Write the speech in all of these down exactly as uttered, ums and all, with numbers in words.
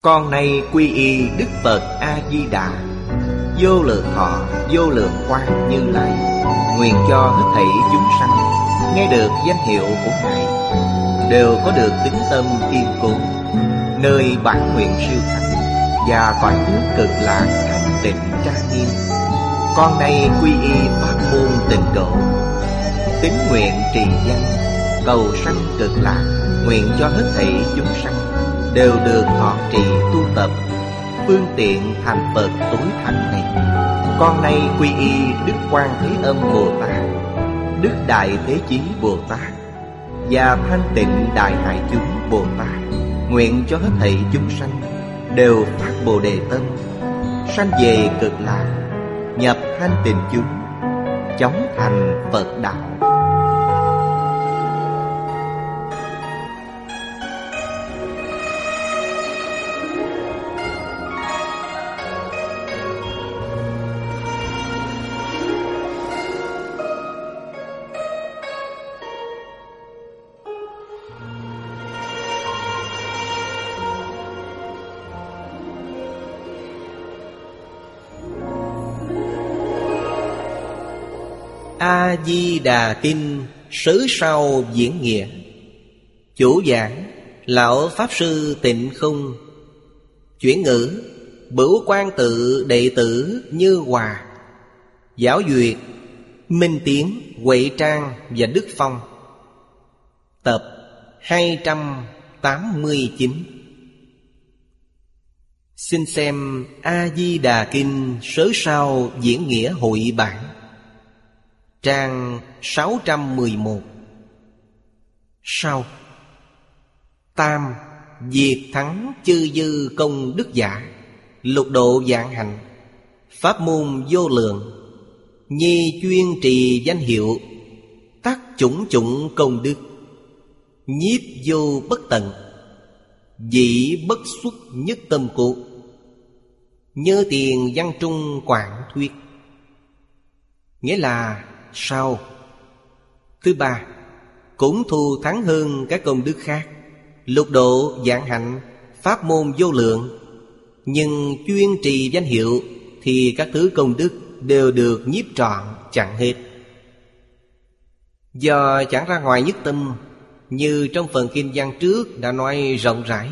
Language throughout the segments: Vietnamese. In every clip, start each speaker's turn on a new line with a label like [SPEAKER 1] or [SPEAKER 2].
[SPEAKER 1] Con nay quy y Đức Phật A-di-đà, vô lượng thọ vô lượng quang Như Lai, nguyện cho hết thảy chúng sanh nghe được danh hiệu của Ngài đều có được tín tâm kiên cố, nơi bản nguyện siêu thắng và cõi nước cực lạc thanh tịnh trang nghiêm. Con nay quy y pháp môn tịnh độ, tín nguyện trì danh, cầu sanh cực lạc, nguyện cho hết thảy chúng sanh đều được thọ trì tu tập phương tiện thành Phật tối thắng này. Con nay quy y Đức Quan Thế Âm Bồ Tát, Đức Đại Thế Chí Bồ Tát và Thanh Tịnh Đại Hải Chúng Bồ Tát, nguyện cho hết thảy chúng sanh đều phát Bồ Đề tâm, sanh về cực lạc, nhập thanh tịnh chúng, chóng thành Phật đạo. A-di-đà Kinh Sớ Sao Diễn Nghĩa. Chủ giảng Lão Pháp Sư Tịnh Không. Chuyển ngữ Bửu Quan Tự đệ tử Như Hòa. Giáo duyệt Minh Tiến, Huệ Trang và Đức Phong. Tập hai trăm tám mươi chín. Xin xem A-di-đà Kinh Sớ Sao Diễn Nghĩa hội bản, trang sáu trăm mười một. Sau tam diệt thắng chư dư công đức giả, lục độ vạn hạnh, pháp môn vô lượng, nhi chuyên trì danh hiệu, tác chủng chủng công đức, nhiếp vô bất tận, dĩ bất xuất nhất tâm cốt, nhớ tiền văn trung quảng thuyết. Nghĩa là sau. Thứ ba, cũng thù thắng hơn các công đức khác, lục độ vạn hạnh, pháp môn vô lượng, nhưng chuyên trì danh hiệu thì các thứ công đức đều được nhiếp trọn chẳng hết. Do chẳng ra ngoài nhất tâm, như trong phần kinh văn trước đã nói rộng rãi.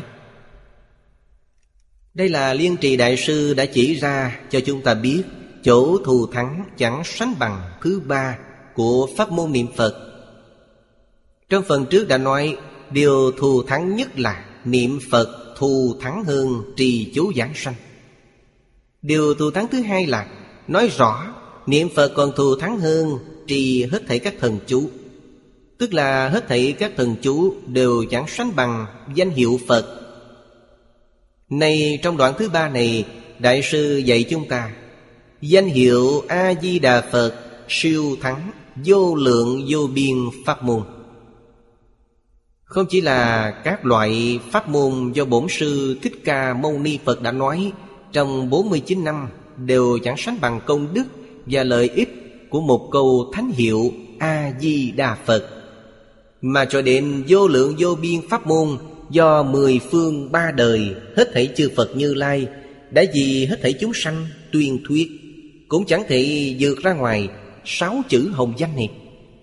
[SPEAKER 1] Đây là Liên Trì Đại Sư đã chỉ ra cho chúng ta biết chỗ thù thắng chẳng sánh bằng thứ ba của pháp môn niệm Phật. Trong phần trước đã nói điều thù thắng nhất là niệm Phật thù thắng hơn trì chú giảng sanh. Điều thù thắng thứ hai là nói rõ niệm Phật còn thù thắng hơn trì hết thảy các thần chú, tức là hết thảy các thần chú đều chẳng sánh bằng danh hiệu Phật. Này trong đoạn thứ ba này, Đại sư dạy chúng ta danh hiệu A-di-đà Phật siêu thắng vô lượng vô biên pháp môn. Không chỉ là các loại pháp môn do Bổn Sư Thích Ca Mâu Ni Phật đã nói trong bốn mươi chín năm đều chẳng sánh bằng công đức và lợi ích của một câu thánh hiệu A-di-đà Phật, mà cho đến vô lượng vô biên pháp môn do mười phương ba đời hết thảy chư Phật Như Lai đã vì hết thảy chúng sanh tuyên thuyết, cũng chẳng thể vượt ra ngoài sáu chữ hồng danh này.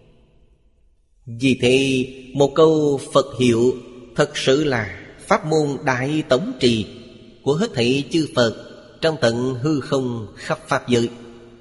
[SPEAKER 1] Vì thế một câu Phật hiệu thật sự là pháp môn đại tổng trì của hết thảy chư Phật trong tận hư không khắp pháp giới.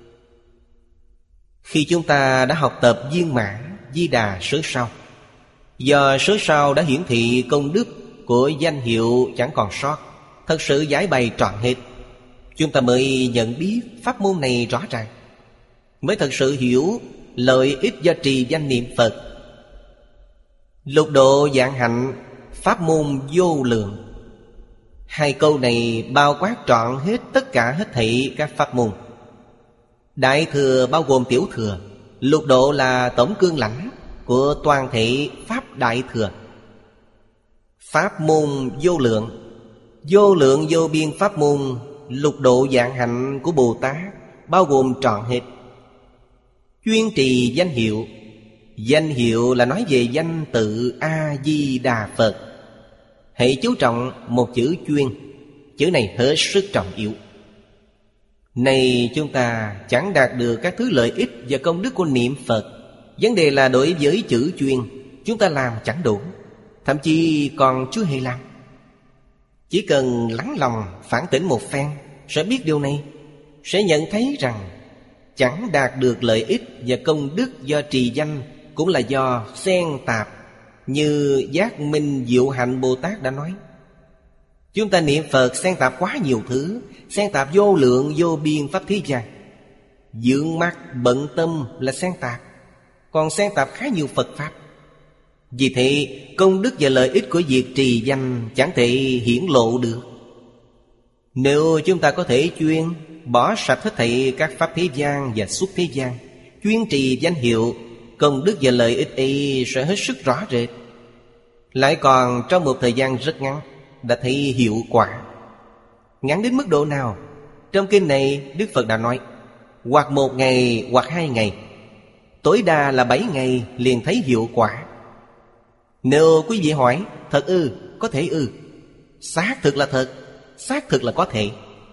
[SPEAKER 1] Khi chúng ta đã học tập viên mãn Di Đà Sớ Sao, do Sớ Sao đã hiển thị công đức của danh hiệu chẳng còn sót, thật sự giải bày trọn hết, chúng ta mới nhận biết pháp môn này rõ ràng, mới thật sự hiểu lợi ích do trì danh niệm Phật. Lục độ vạn hạnh, pháp môn vô lượng, hai câu này bao quát trọn hết tất cả hết thảy các pháp môn. Đại thừa bao gồm tiểu thừa, lục độ là tổng cương lãnh của toàn thể pháp đại thừa. Pháp môn vô lượng, vô lượng vô biên pháp môn, lục độ vạn hạnh của Bồ Tát bao gồm trọn hết. Chuyên trì danh hiệu, danh hiệu là nói về danh tự A-di-đà Phật. Hãy chú trọng một chữ chuyên. Chữ này hết sức trọng yếu. Này chúng ta chẳng đạt được các thứ lợi ích và công đức của niệm Phật. Vấn đề là đối với chữ chuyên, chúng ta làm chẳng đủ, thậm chí còn chưa hề làm. Chỉ cần lắng lòng phản tỉnh một phen, sẽ biết điều này, sẽ nhận thấy rằng chẳng đạt được lợi ích và công đức do trì danh, cũng là do xen tạp, như Giác Minh Diệu Hạnh Bồ Tát đã nói. Chúng ta niệm Phật xen tạp quá nhiều thứ, xen tạp vô lượng vô biên pháp thế gian. Dưỡng mắt bận tâm là xen tạp, còn xen tạp khá nhiều Phật Pháp. Vì thế công đức và lợi ích của việc trì danh chẳng thể hiển lộ được. Nếu chúng ta có thể chuyên bỏ sạch hết thảy các pháp thế gian và xuất thế gian, chuyên trì danh hiệu, công đức và lợi ích ấy sẽ hết sức rõ rệt. Lại còn trong một thời gian rất ngắn đã thấy hiệu quả. Ngắn đến mức độ nào? Trong kinh này Đức Phật đã nói, hoặc một ngày hoặc hai ngày, tối đa là bảy ngày liền thấy hiệu quả. Nếu quý vị hỏi, thật ư? Có thể ư? Xác thực là thật, xác thực là có thể.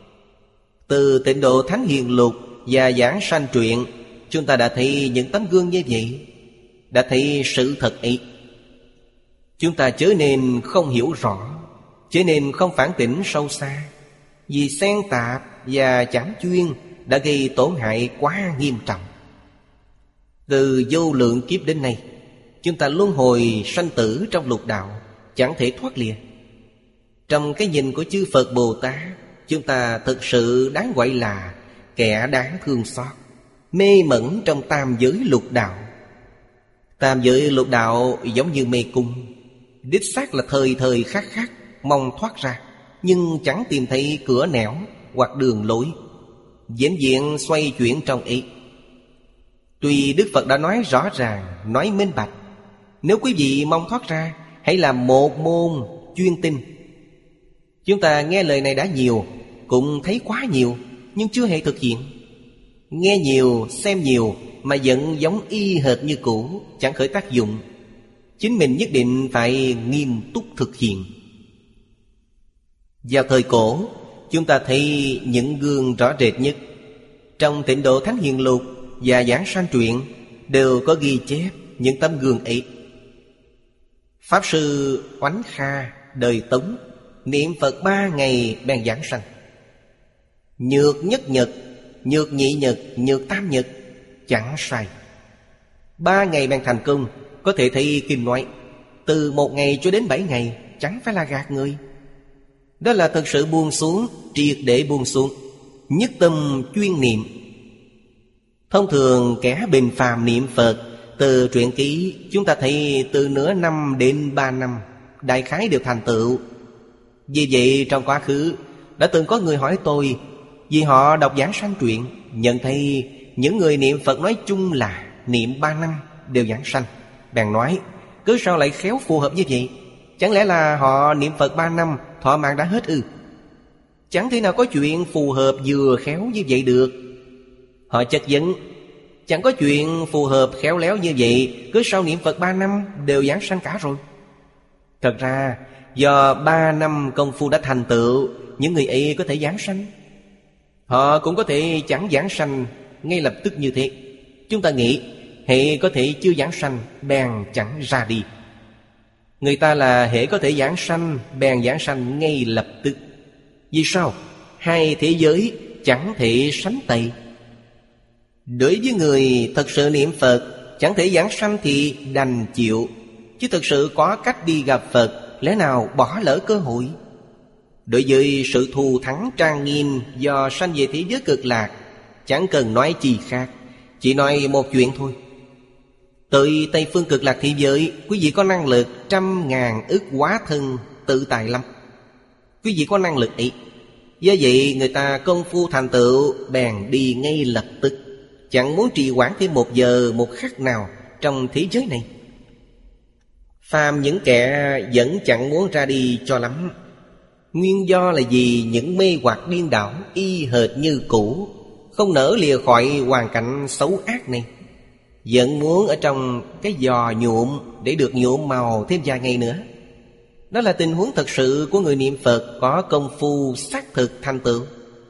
[SPEAKER 1] Từ Tịnh Độ Thánh Hiền Lục và Giảng Sanh Truyện, chúng ta đã thấy những tấm gương như vậy, đã thấy sự thật ấy. Chúng ta chớ nên không hiểu rõ, chớ nên không phản tỉnh sâu xa, vì xen tạp và chẳng chuyên đã gây tổn hại quá nghiêm trọng. Từ vô lượng kiếp đến nay, chúng ta luân hồi sanh tử trong lục đạo, chẳng thể thoát lìa. Trong cái nhìn của chư Phật Bồ Tát, chúng ta thực sự đáng gọi là kẻ đáng thương xót, mê mẩn trong tam giới lục đạo. Tam giới lục đạo giống như mê cung, đích xác là thời thời khắc khắc mong thoát ra, nhưng chẳng tìm thấy cửa nẻo hoặc đường lối, vĩnh viễn xoay chuyển trong ý. Tuy Đức Phật đã nói rõ ràng, nói minh bạch, nếu quý vị mong thoát ra, hãy làm một môn chuyên tinh. Chúng ta nghe lời này đã nhiều, cũng thấy quá nhiều, nhưng chưa hề thực hiện. Nghe nhiều, xem nhiều mà vẫn giống y hệt như cũ, chẳng khởi tác dụng. Chính mình nhất định phải nghiêm túc thực hiện. Vào thời cổ, chúng ta thấy những gương rõ rệt nhất. Trong Tịnh Độ Thánh Hiền Lục và Giảng Sanh Truyện đều có ghi chép những tấm gương ấy. Pháp Sư Oánh Kha đời Tống niệm Phật ba ngày bèn giảng sanh. Nhược nhất nhật, nhược nhị nhật, nhược tam nhật, chẳng sai. Ba ngày bèn thành công. Có thể thấy kinh nói từ một ngày cho đến bảy ngày, chẳng phải là gạt người. Đó là thật sự buông xuống, triệt để buông xuống, nhất tâm chuyên niệm. Thông thường kẻ bình phàm niệm Phật, từ truyện ký chúng ta thấy từ nửa năm đến ba năm đại khái đều thành tựu. Vì vậy trong quá khứ đã từng có người hỏi tôi, vì họ đọc Giảng Sanh Truyện, nhận thấy những người niệm Phật nói chung là niệm ba năm đều giảng sanh. Bèn nói, cứ sao lại khéo phù hợp như vậy? Chẳng lẽ là họ niệm Phật ba năm thọ mạng đã hết ư? Chẳng thể nào có chuyện phù hợp vừa khéo như vậy được. Họ chất vấn, chẳng có chuyện phù hợp khéo léo như vậy, cứ sau niệm Phật ba năm đều giảng sanh cả rồi. Thật ra do ba năm công phu đã thành tựu, những người ấy có thể giảng sanh. Họ cũng có thể chẳng giảng sanh ngay lập tức như thế. Chúng ta nghĩ hệ có thể chưa giảng sanh bèn chẳng ra đi. Người ta là hệ có thể giảng sanh bèn giảng sanh ngay lập tức. Vì sao? Hai thế giới chẳng thể sánh tây. Đối với người thật sự niệm Phật, chẳng thể giảng sanh thì đành chịu. Chứ thực sự có cách đi gặp Phật, lẽ nào bỏ lỡ cơ hội? Đối với sự thù thắng trang nghiêm do sanh về thế giới cực lạc, chẳng cần nói chi khác, chỉ nói một chuyện thôi. Tới Tây Phương Cực Lạc thế giới, quý vị có năng lực trăm ngàn ức hóa thân tự tại lắm. Quý vị có năng lực ấy. Do vậy người ta công phu thành tựu bèn đi ngay lập tức, chẳng muốn trì hoãn thêm một giờ một khắc nào trong thế giới này. Phàm những kẻ vẫn chẳng muốn ra đi cho lắm. Nguyên do là vì những mê hoặc điên đảo y hệt như cũ, không nỡ lìa khỏi hoàn cảnh xấu ác này. Vẫn muốn ở trong cái giò nhuộm để được nhuộm màu thêm vài ngày nữa. Đó là tình huống thật sự của người niệm Phật có công phu xác thực thành tựu.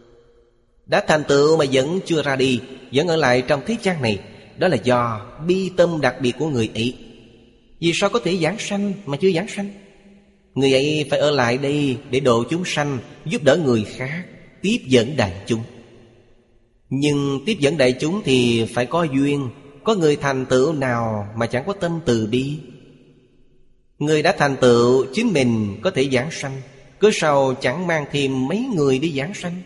[SPEAKER 1] Đã thành tựu mà vẫn chưa ra đi, vẫn ở lại trong thế gian này, đó là do bi tâm đặc biệt của người ấy. Vì sao có thể giảng sanh mà chưa giảng sanh? Người ấy phải ở lại đây để độ chúng sanh, giúp đỡ người khác, tiếp dẫn đại chúng. Nhưng tiếp dẫn đại chúng thì phải có duyên. Có người thành tựu nào mà chẳng có tâm từ bi? Người đã thành tựu chính mình có thể giảng sanh, cớ sao chẳng mang thêm mấy người đi giảng sanh?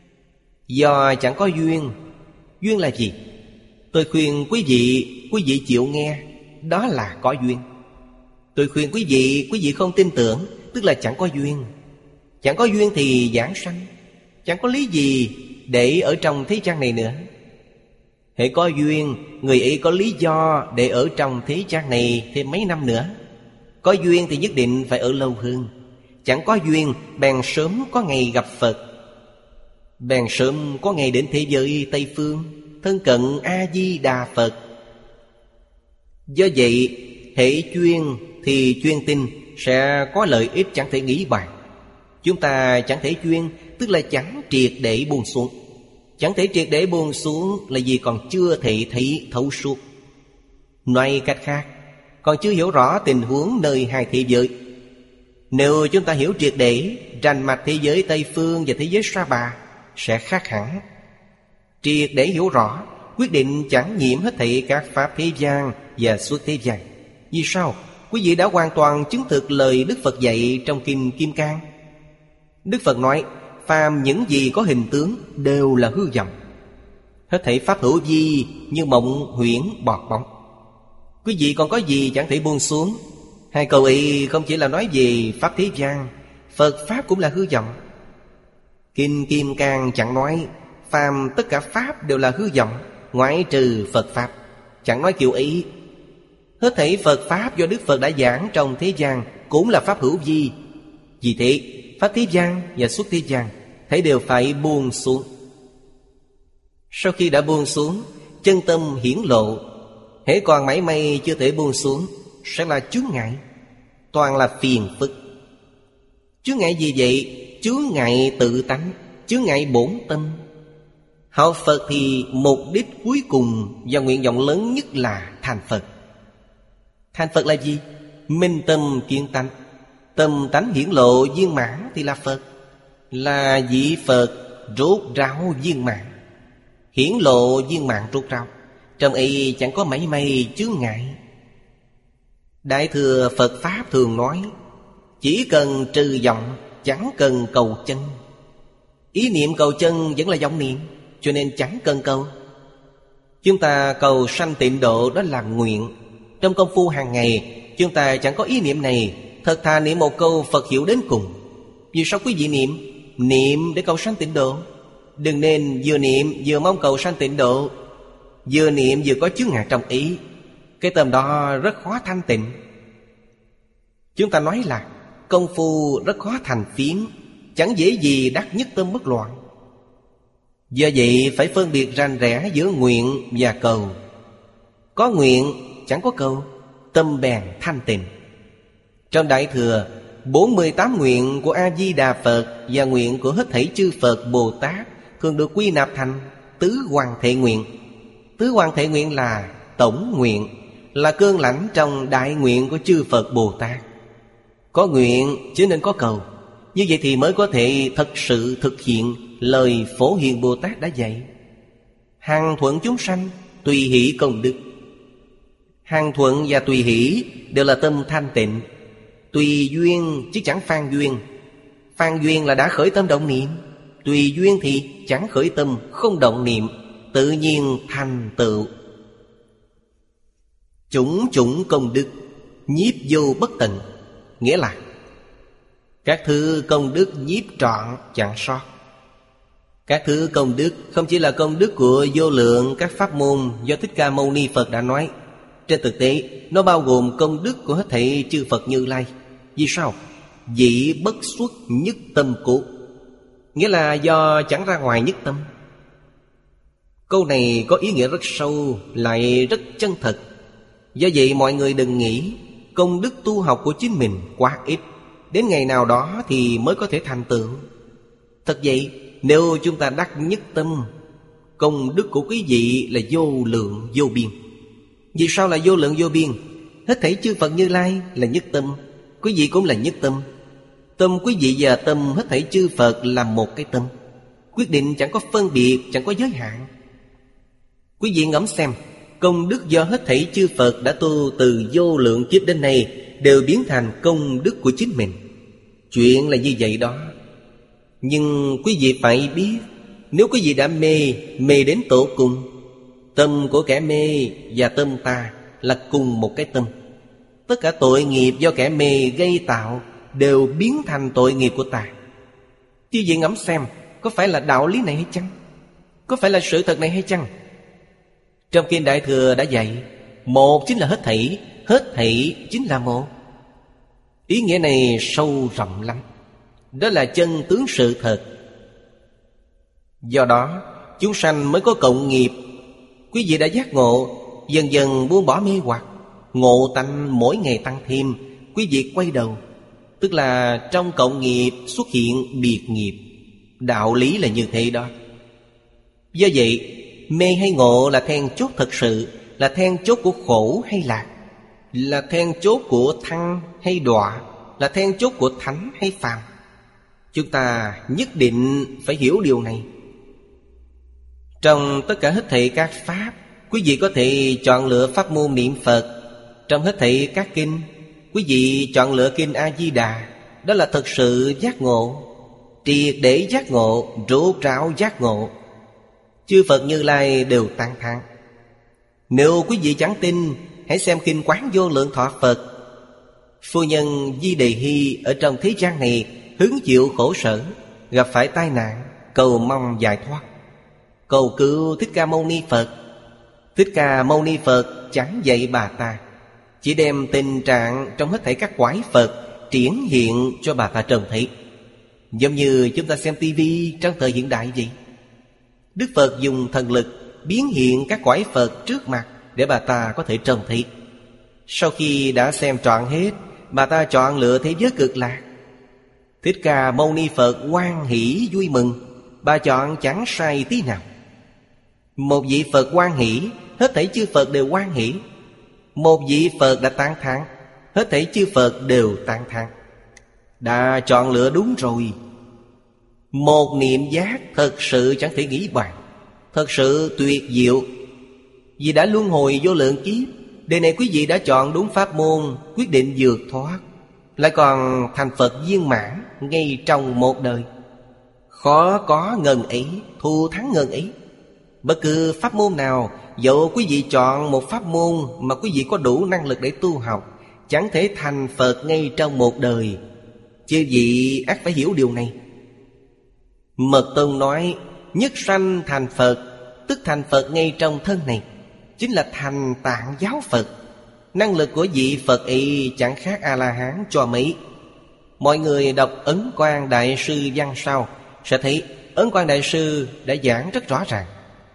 [SPEAKER 1] Do chẳng có duyên. Duyên là gì? Tôi khuyên quý vị, quý vị chịu nghe, đó là có duyên. Tôi khuyên quý vị, quý vị không tin tưởng, tức là chẳng có duyên. Chẳng có duyên thì giảng sanh, chẳng có lý gì để ở trong thế gian này nữa. Hễ có duyên, người ấy có lý do để ở trong thế gian này thêm mấy năm nữa. Có duyên thì nhất định phải ở lâu hơn. Chẳng có duyên, bèn sớm có ngày gặp Phật, bèn sớm có ngày đến thế giới Tây Phương, thân cận A-di-đà Phật. Do vậy, hễ chuyên thì chuyên tin sẽ có lợi ích chẳng thể nghĩ bàn. Chúng ta chẳng thể chuyên, tức là chẳng triệt để buông xuống. Chẳng thể triệt để buông xuống là vì còn chưa thể thấy thấu suốt. Nói cách khác, còn chưa hiểu rõ tình huống nơi hai thế giới. Nếu chúng ta hiểu triệt để, rành mạch thế giới Tây Phương và thế giới Sa Bà sẽ khác hẳn. Triệt để hiểu rõ, quyết định chẳng nhiễm hết thảy các pháp thế gian và suốt thế gian. Vì sao? Quý vị đã hoàn toàn chứng thực lời Đức Phật dạy trong Kinh Kim Cang. Đức Phật nói, phàm những gì có hình tướng đều là hư vọng. Hết thảy pháp hữu vi như mộng huyễn bọt bóng. Quý vị còn có gì chẳng thể buông xuống? Hai câu ấy không chỉ là nói về pháp thế gian, Phật pháp cũng là hư vọng. Kinh Kim Cang chẳng nói phàm tất cả pháp đều là hư vọng, ngoại trừ Phật pháp. Chẳng nói kiểu ấy. Hết thảy Phật pháp do Đức Phật đã giảng trong thế gian cũng là pháp hữu vi. Vì thế, pháp thế gian và xuất thế gian thấy đều phải buông xuống. Sau khi đã buông xuống, chân tâm hiển lộ. Hễ còn mảy may chưa thể buông xuống, sẽ là chướng ngại, toàn là phiền phức. Chướng ngại gì vậy? Chướng ngại tự tánh, chướng ngại bổn tâm. Học Phật thì mục đích cuối cùng và nguyện vọng lớn nhất là thành Phật. Thành Phật là gì? Minh tâm kiến tánh. Tâm tánh hiển lộ viên mãn thì là Phật. Là vị Phật rốt ráo viên mãn. Hiển lộ viên mãn rốt ráo, trong ấy chẳng có mảy may chướng ngại. Đại thừa Phật Pháp thường nói, chỉ cần trừ vọng, chẳng cần cầu chân. Ý niệm cầu chân vẫn là vọng niệm, cho nên chẳng cần cầu. Chúng ta cầu sanh tịnh độ, đó là nguyện. Trong công phu hàng ngày, chúng ta chẳng có ý niệm này, thật thà niệm một câu Phật hiệu đến cùng. Vì sao quý vị niệm? Niệm để cầu sanh tịnh độ. Đừng nên vừa niệm vừa mong cầu sanh tịnh độ, vừa niệm vừa có chướng ngại trong ý. Cái tâm đó rất khó thanh tịnh. Chúng ta nói là công phu rất khó thành phiến, chẳng dễ gì đắc nhất tâm bất loạn. Do vậy phải phân biệt rành rẽ giữa nguyện và cầu. Có nguyện chẳng có cầu, tâm bèn thanh tịnh. Trong Đại Thừa, bốn mươi tám nguyện của A-di-đà Phật và nguyện của hết thảy chư Phật Bồ Tát thường được quy nạp thành tứ hoàn thệ nguyện. Tứ hoàn thệ nguyện là tổng nguyện, là cơn lãnh trong đại nguyện của chư Phật Bồ Tát. Có nguyện chứ nên có cầu. Như vậy thì mới có thể thật sự thực hiện lời Phổ Hiền Bồ Tát đã dạy. Hằng thuận chúng sanh, tùy hỷ công đức. Hằng thuận và tùy hỷ đều là tâm thanh tịnh. Tùy duyên chứ chẳng phan duyên. Phan duyên là đã khởi tâm động niệm. Tùy duyên thì chẳng khởi tâm không động niệm, tự nhiên thành tựu. Chủng chủng công đức, nhiếp vô bất tận. Nghĩa là các thứ công đức nhiếp trọn chẳng sót. Các thứ công đức không chỉ là công đức của vô lượng các pháp môn do Thích Ca Mâu Ni Phật đã nói. Trên thực tế, nó bao gồm công đức của hết thảy chư Phật Như Lai. Vì sao? Dị bất xuất nhất tâm cố. Nghĩa là do chẳng ra ngoài nhất tâm. Câu này có ý nghĩa rất sâu, lại rất chân thật. Do vậy mọi người đừng nghĩ công đức tu học của chính mình quá ít, Đến ngày nào đó thì mới có thể thành tựu. Thật vậy, nếu chúng ta đắc nhất tâm, công đức của quý vị là vô lượng vô biên. Vì sao là vô lượng vô biên? Hết thảy chư Phật Như Lai là nhất tâm, quý vị cũng là nhất tâm. Tâm quý vị và tâm hết thảy chư Phật là một cái tâm, quyết định chẳng có phân biệt, chẳng có giới hạn. Quý vị ngẫm xem, công đức do hết thảy chư Phật đã tu từ vô lượng kiếp đến nay đều biến thành công đức của chính mình. Chuyện là như vậy đó. Nhưng quý vị phải biết, nếu quý vị đã mê, mê đến tột cùng, tâm của kẻ mê và tâm ta là cùng một cái tâm. Tất cả tội nghiệp do kẻ mê gây tạo đều biến thành tội nghiệp của ta. Quý vị ngẫm xem, có phải là đạo lý này hay chăng? Có phải là sự thật này hay chăng? Trong Kinh Đại Thừa đã dạy, một chính là hết thảy, hết thảy chính là một. Ý nghĩa này sâu rộng lắm. Đó là chân tướng sự thật. Do đó chúng sanh mới có cộng nghiệp. Quý vị đã giác ngộ, dần dần buông bỏ mê hoặc, ngộ tánh mỗi ngày tăng thêm. Quý vị quay đầu, tức là trong cộng nghiệp xuất hiện biệt nghiệp. Đạo lý là như thế đó. Do vậy, mê hay ngộ là then chốt thật sự, là then chốt của khổ hay lạc, là then chốt của thăng hay đọa, là then chốt của thánh hay phàm. Chúng ta nhất định phải hiểu điều này. Trong tất cả hết thảy các pháp, quý vị có thể chọn lựa pháp môn niệm Phật. Trong hết thảy các kinh, quý vị chọn lựa kinh A-di-đà. Đó là thật sự giác ngộ, triệt để giác ngộ, rốt ráo giác ngộ. Chư Phật Như Lai đều tán thán. Nếu quý vị chẳng tin, hãy xem kinh Quán Vô Lượng Thọ Phật. Phu nhân Di Đề Hy ở trong thế gian này hứng chịu khổ sở, gặp phải tai nạn, cầu mong giải thoát, cầu cứu Thích Ca Mâu Ni Phật. Thích Ca Mâu Ni Phật chẳng dạy bà ta, chỉ đem tình trạng trong hết thảy các quái Phật triển hiện cho bà ta trông thấy. Giống như chúng ta xem tivi trong thời hiện đại vậy. Đức Phật dùng thần lực biến hiện các quái Phật trước mặt để bà ta có thể trông thấy. Sau khi đã xem trọn hết, bà ta chọn lựa thế giới cực lạc. Thích Ca Mâu Ni Phật hoan hỷ vui mừng, bà chọn chẳng sai tí nào. Một vị Phật hoan hỷ, hết thảy chư Phật đều hoan hỷ. Một vị Phật đã tán thán, hết thảy chư Phật đều tán thán. Đã chọn lựa đúng rồi. Một niệm giác thật sự chẳng thể nghĩ bàn, thật sự tuyệt diệu. Vì đã luân hồi vô lượng kiếp, đời này quý vị đã chọn đúng pháp môn, quyết định vượt thoát, lại còn thành Phật viên mãn ngay trong một đời. Khó có ngần ấy, thù thắng ngần ấy. Bất cứ pháp môn nào, dẫu quý vị chọn một pháp môn mà quý vị có đủ năng lực để tu học, chẳng thể thành Phật ngay trong một đời. Chư vị ắt phải hiểu điều này. Mật Tông nói, nhất sanh thành Phật, tức thành Phật ngay trong thân này, chính là thành Tạng giáo Phật. Năng lực của vị Phật ấy chẳng khác A-la-hán cho mấy. Mọi người đọc Ấn Quang Đại Sư văn sau sẽ thấy Ấn Quang Đại Sư đã giảng rất rõ ràng.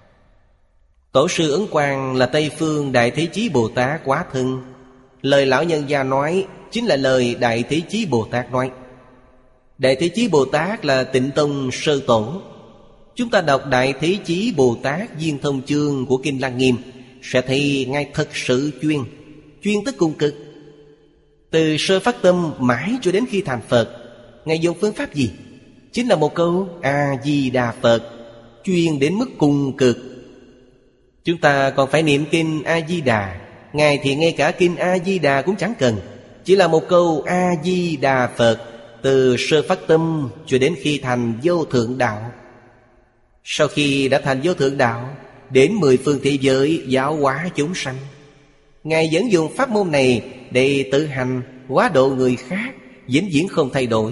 [SPEAKER 1] Tổ sư Ấn Quang là Tây Phương Đại Thế Chí Bồ Tát quá thân. Lời lão nhân gia nói chính là lời Đại Thế Chí Bồ Tát nói. Đại Thế Chí Bồ Tát là Tịnh Tông sơ tổ. Chúng ta đọc Đại Thế Chí Bồ Tát Viên Thông Chương của Kinh Lăng Nghiêm sẽ thấy Ngài thật sự chuyên, chuyên tới cùng cực. Từ sơ phát tâm mãi cho đến khi thành Phật, Ngài dùng phương pháp gì? Chính là một câu A-di-đà Phật, chuyên đến mức cùng cực. Chúng ta còn phải niệm kinh A-di-đà. Ngài thì ngay cả kinh A-di-đà cũng chẳng cần, chỉ là một câu A-di-đà Phật, từ sơ phát tâm cho đến khi thành vô thượng đạo. Sau khi đã thành vô thượng đạo, đến mười phương thế giới giáo hóa chúng sanh, Ngài vẫn dùng pháp môn này để tự hành hóa độ người khác, vĩnh viễn không thay đổi.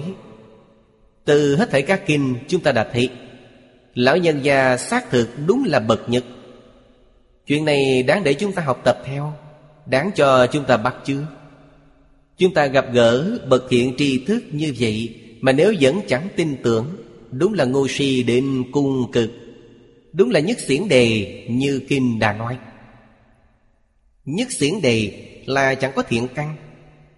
[SPEAKER 1] Từ hết thảy các kinh chúng ta đã thấy lão nhân gia xác thực đúng là bậc nhất. Chuyện này đáng để chúng ta học tập theo, đáng cho chúng ta bắt chước. Chúng ta gặp gỡ bậc thiện tri thức như vậy mà nếu vẫn chẳng tin tưởng, đúng là ngu si đến cung cực, đúng là nhất xiển đề như kinh đã nói. Nhất xiển đề là chẳng có thiện căn,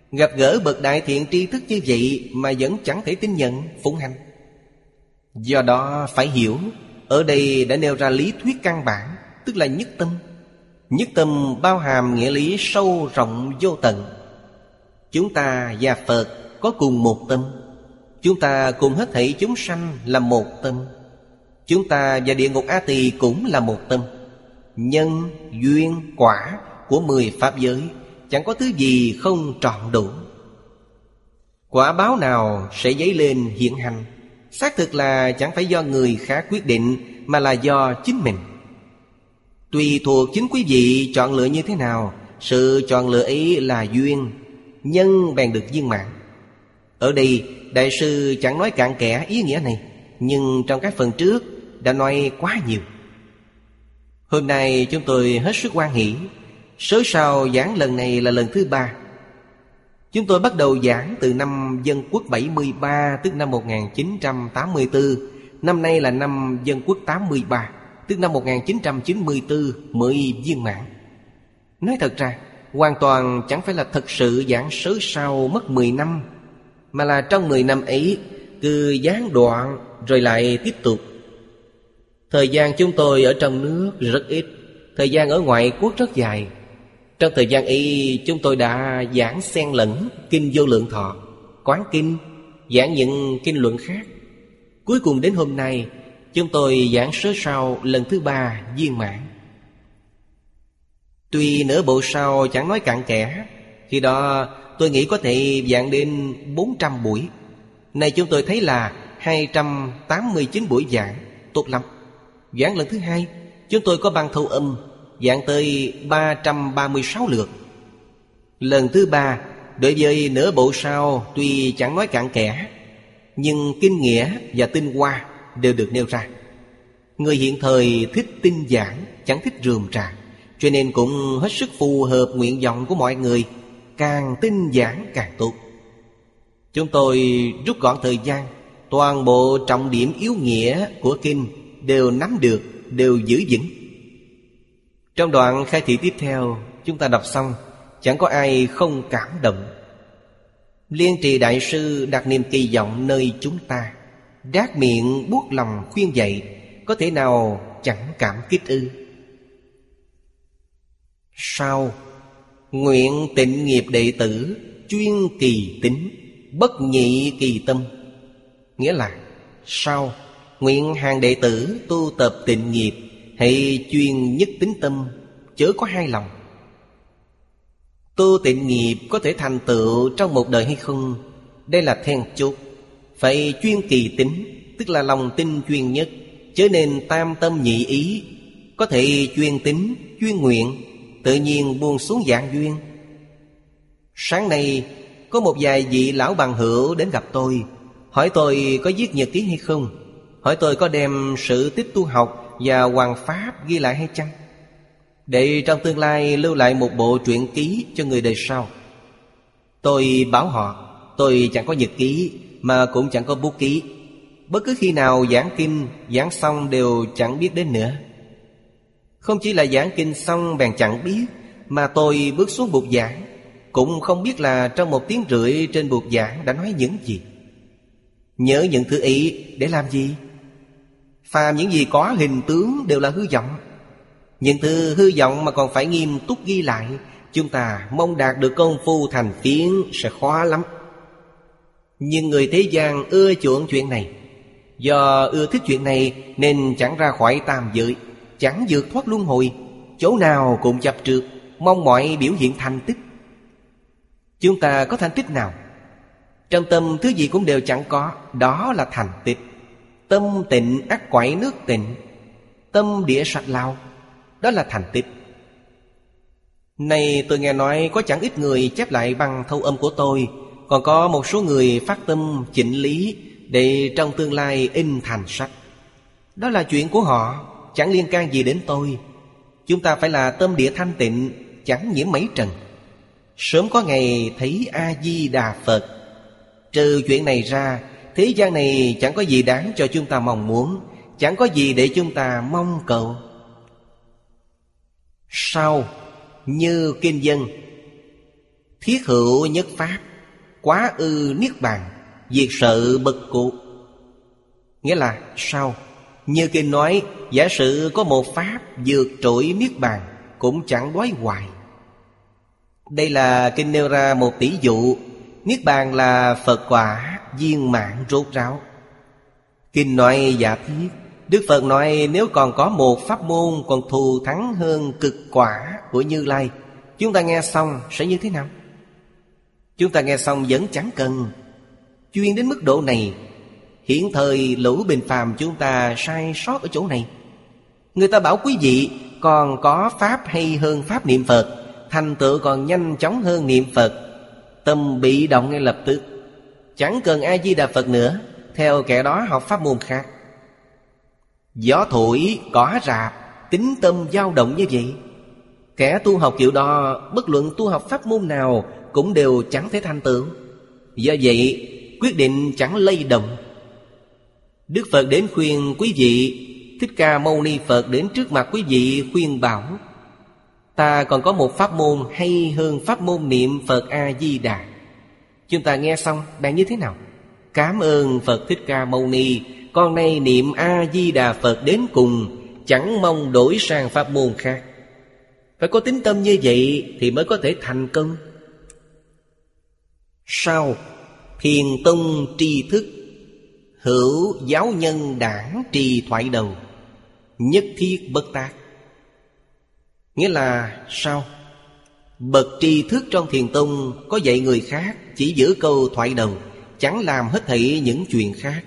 [SPEAKER 1] Gặp gỡ bậc đại thiện tri thức như vậy mà vẫn chẳng thể tin nhận, phụng hành. Do đó phải hiểu, ở đây đã nêu ra lý thuyết căn bản, tức là nhất tâm. Nhất tâm bao hàm nghĩa lý sâu rộng vô tận. Chúng ta và Phật có cùng một tâm. Chúng ta cùng hết thảy chúng sanh là một tâm. Chúng ta và địa ngục A Tỳ cũng là một tâm. Nhân, duyên, quả của mười pháp giới chẳng có thứ gì không trọn đủ. Quả báo nào sẽ dấy lên hiện hành, xác thực là chẳng phải do người khác quyết định, mà là do chính mình. Tùy thuộc chính quý vị chọn lựa như thế nào, sự chọn lựa ấy là duyên, nhân bèn được viên mãn. Ở đây Đại sư chẳng nói cặn kẽ ý nghĩa này, nhưng trong các phần trước đã nói quá nhiều. Hôm nay chúng tôi hết sức hoan hỷ. Số sau giảng lần này là lần thứ ba. Chúng tôi bắt đầu giảng từ năm Dân Quốc bảy mươi ba, tức năm một nghìn chín trăm tám mươi tư. Năm nay là năm Dân Quốc tám mươi ba, tức năm một nghìn chín trăm chín mươi tư mới viên mãn. Nói thật ra, hoàn toàn chẳng phải là thật sự giảng sớ sau mất mười năm, mà là trong mười năm ấy cứ gián đoạn rồi lại tiếp tục. Thời gian chúng tôi ở trong nước rất ít, thời gian ở ngoại quốc rất dài. Trong thời gian ấy chúng tôi đã giảng xen lẫn Kinh Vô Lượng Thọ, Quán Kinh, giảng những kinh luận khác. Cuối cùng đến hôm nay chúng tôi giảng sớ sau lần thứ ba viên mãn. Tuy nửa bộ sau chẳng nói cặn kẽ, khi đó tôi nghĩ có thể giảng đến bốn trăm buổi. Nay chúng tôi thấy là hai trăm tám mươi chín buổi giảng, tốt lắm. Giảng lần thứ hai chúng tôi có băng thâu âm, giảng tới ba trăm ba mươi sáu lượt. Lần thứ ba đối với nửa bộ sau tuy chẳng nói cặn kẽ, nhưng kinh nghĩa và tinh hoa đều được nêu ra. Người hiện thời thích tinh giảng, chẳng thích rườm rà, cho nên cũng hết sức phù hợp nguyện vọng của mọi người. Càng tinh giảng càng tốt. Chúng tôi rút gọn thời gian, toàn bộ trọng điểm yếu nghĩa của kinh đều nắm được, đều giữ vững. Trong đoạn khai thị tiếp theo chúng ta đọc xong, chẳng có ai không cảm động. Liên Trì Đại sư đặt niềm kỳ vọng nơi chúng ta, rát miệng buốt lòng khuyên dạy, có thể nào chẳng cảm kích ư? Sau, nguyện tịnh nghiệp đệ tử chuyên kỳ tính, bất nhị kỳ tâm. Nghĩa là sau, nguyện hàng đệ tử tu tập tịnh nghiệp, hãy chuyên nhất tính tâm, chớ có hai lòng. Tu tịnh nghiệp có thể thành tựu trong một đời hay không, đây là then chốt. Phải chuyên kỳ tính, tức là lòng tin chuyên nhất, chớ nên tam tâm nhị ý. Có thể chuyên tính, chuyên nguyện, tự nhiên buông xuống dạng duyên. Sáng nay có một vài vị lão bằng hữu đến gặp tôi, hỏi tôi có viết nhật ký hay không, hỏi tôi có đem sự tích tu học và hoàng pháp ghi lại hay chăng, để trong tương lai lưu lại một bộ truyện ký cho người đời sau. Tôi bảo họ, tôi chẳng có nhật ký, mà cũng chẳng có bút ký. Bất cứ khi nào giảng kinh, giảng xong đều chẳng biết đến nữa. Không chỉ là giảng kinh xong bèn chẳng biết, mà tôi bước xuống bục giảng cũng không biết là trong một tiếng rưỡi trên bục giảng đã nói những gì. Nhớ những thứ ấy để làm gì? Phàm những gì có hình tướng đều là hư vọng. Những thứ hư vọng mà còn phải nghiêm túc ghi lại, chúng ta mong đạt được công phu thành phiến sẽ khó lắm. Nhưng người thế gian ưa chuộng chuyện này. Do ưa thích chuyện này nên chẳng ra khỏi tam giới, chẳng vượt thoát luân hồi, chỗ nào cũng chấp trước, mong mọi biểu hiện thành tích. Chúng ta có thành tích nào? Trong tâm thứ gì cũng đều chẳng có, đó là thành tích. Tâm tịnh ắt quải nước tịnh, tâm địa sạch lao, đó là thành tích. Này tôi nghe nói có chẳng ít người chép lại băng thâu âm của tôi, còn có một số người phát tâm chỉnh lý để trong tương lai in thành sách. Đó là chuyện của họ, chẳng liên can gì đến tôi. Chúng ta phải là tâm địa thanh tịnh, chẳng nhiễm mấy trần, sớm có ngày thấy A-di-đà Phật. Trừ chuyện này ra, thế gian này chẳng có gì đáng cho chúng ta mong muốn, chẳng có gì để chúng ta mong cầu. Sau, như kinh dân, Thiết hữu nhất pháp, quá ư niết bàn, diệt sợ bất cụ. Nghĩa là sao? Như kinh nói, giả sử có một pháp vượt trội niết bàn, cũng chẳng đói hoài. Đây là kinh nêu ra một tỷ dụ. Niết bàn là Phật quả viên mãn rốt ráo. Kinh nói giả thiết, Đức Phật nói nếu còn có một pháp môn còn thù thắng hơn cực quả của Như Lai, chúng ta nghe xong sẽ như thế nào? Chúng ta nghe xong vẫn chẳng cần. Chuyên đến mức độ này, hiện thời lũ bình phàm chúng ta sai sót ở chỗ này. Người ta bảo quý vị còn có pháp hay hơn pháp niệm Phật, thành tựu còn nhanh chóng hơn niệm Phật, tâm bị động ngay lập tức, chẳng cần A-di-đà Phật nữa, theo kẻ đó học pháp môn khác. Gió thổi, cỏ rạp, tính tâm dao động như vậy. Kẻ tu học kiểu đó, bất luận tu học pháp môn nào cũng đều chẳng thể thành tựu. Do vậy, quyết định chẳng lay động. Đức Phật đến khuyên quý vị, Thích Ca Mâu Ni Phật đến trước mặt quý vị khuyên bảo, ta còn có một pháp môn hay hơn pháp môn niệm Phật A-di-đà. Chúng ta nghe xong đang như thế nào? Cảm ơn Phật Thích Ca Mâu Ni, con nay niệm A-di-đà Phật đến cùng, chẳng mong đổi sang pháp môn khác. Phải có tín tâm như vậy thì mới có thể thành công. Sau, Thiền tông tri thức, hữu giáo nhân đảng trì thoại đầu, nhất thiết bất tác. Nghĩa là sao? Bậc tri thức trong thiền tông có dạy người khác, chỉ giữ câu thoại đầu, chẳng làm hết thảy những chuyện khác.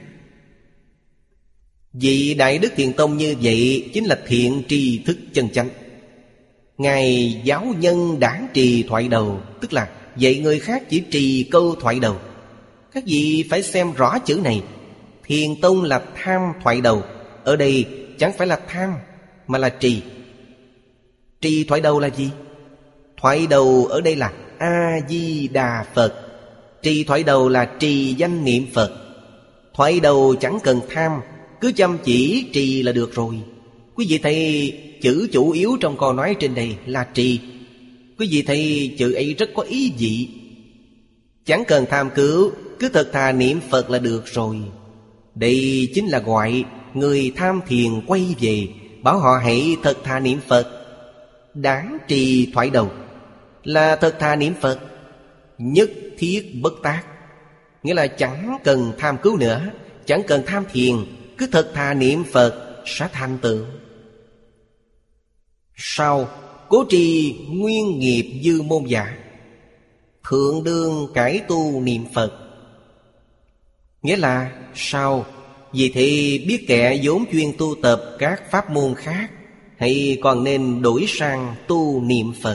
[SPEAKER 1] Vị Đại Đức Thiền Tông như vậy chính là thiện tri thức chân chánh. Ngài giáo nhân đảng trì thoại đầu, tức là dạy người khác chỉ trì câu thoại đầu. Các vị phải xem rõ chữ này. Thiền tông là tham thoại đầu, ở đây chẳng phải là tham mà là trì. Trì thoại đầu là gì? Thoại đầu ở đây là A-di-đà Phật. Trì thoại đầu là trì danh niệm Phật. Thoại đầu chẳng cần tham, cứ chăm chỉ trì là được rồi. Quý vị thấy chữ chủ yếu trong câu nói trên đây là trì. Quý vị thấy chữ ấy rất có ý vị. Chẳng cần tham cứu, cứ thật thà niệm Phật là được rồi. Đây chính là gọi người tham thiền quay về, bảo họ hãy thật thà niệm Phật. Đáng trì thoại đầu là thật thà niệm Phật, nhất thiết bất tác. Nghĩa là chẳng cần tham cứu nữa, chẳng cần tham thiền, cứ thật thà niệm Phật sẽ thành tựu. Sau, cố trì nguyên nghiệp dư môn giả, thượng đương cải tu niệm Phật. Nghĩa là sao? Vì thế biết kẻ vốn chuyên tu tập các pháp môn khác, hay còn nên đổi sang tu niệm Phật.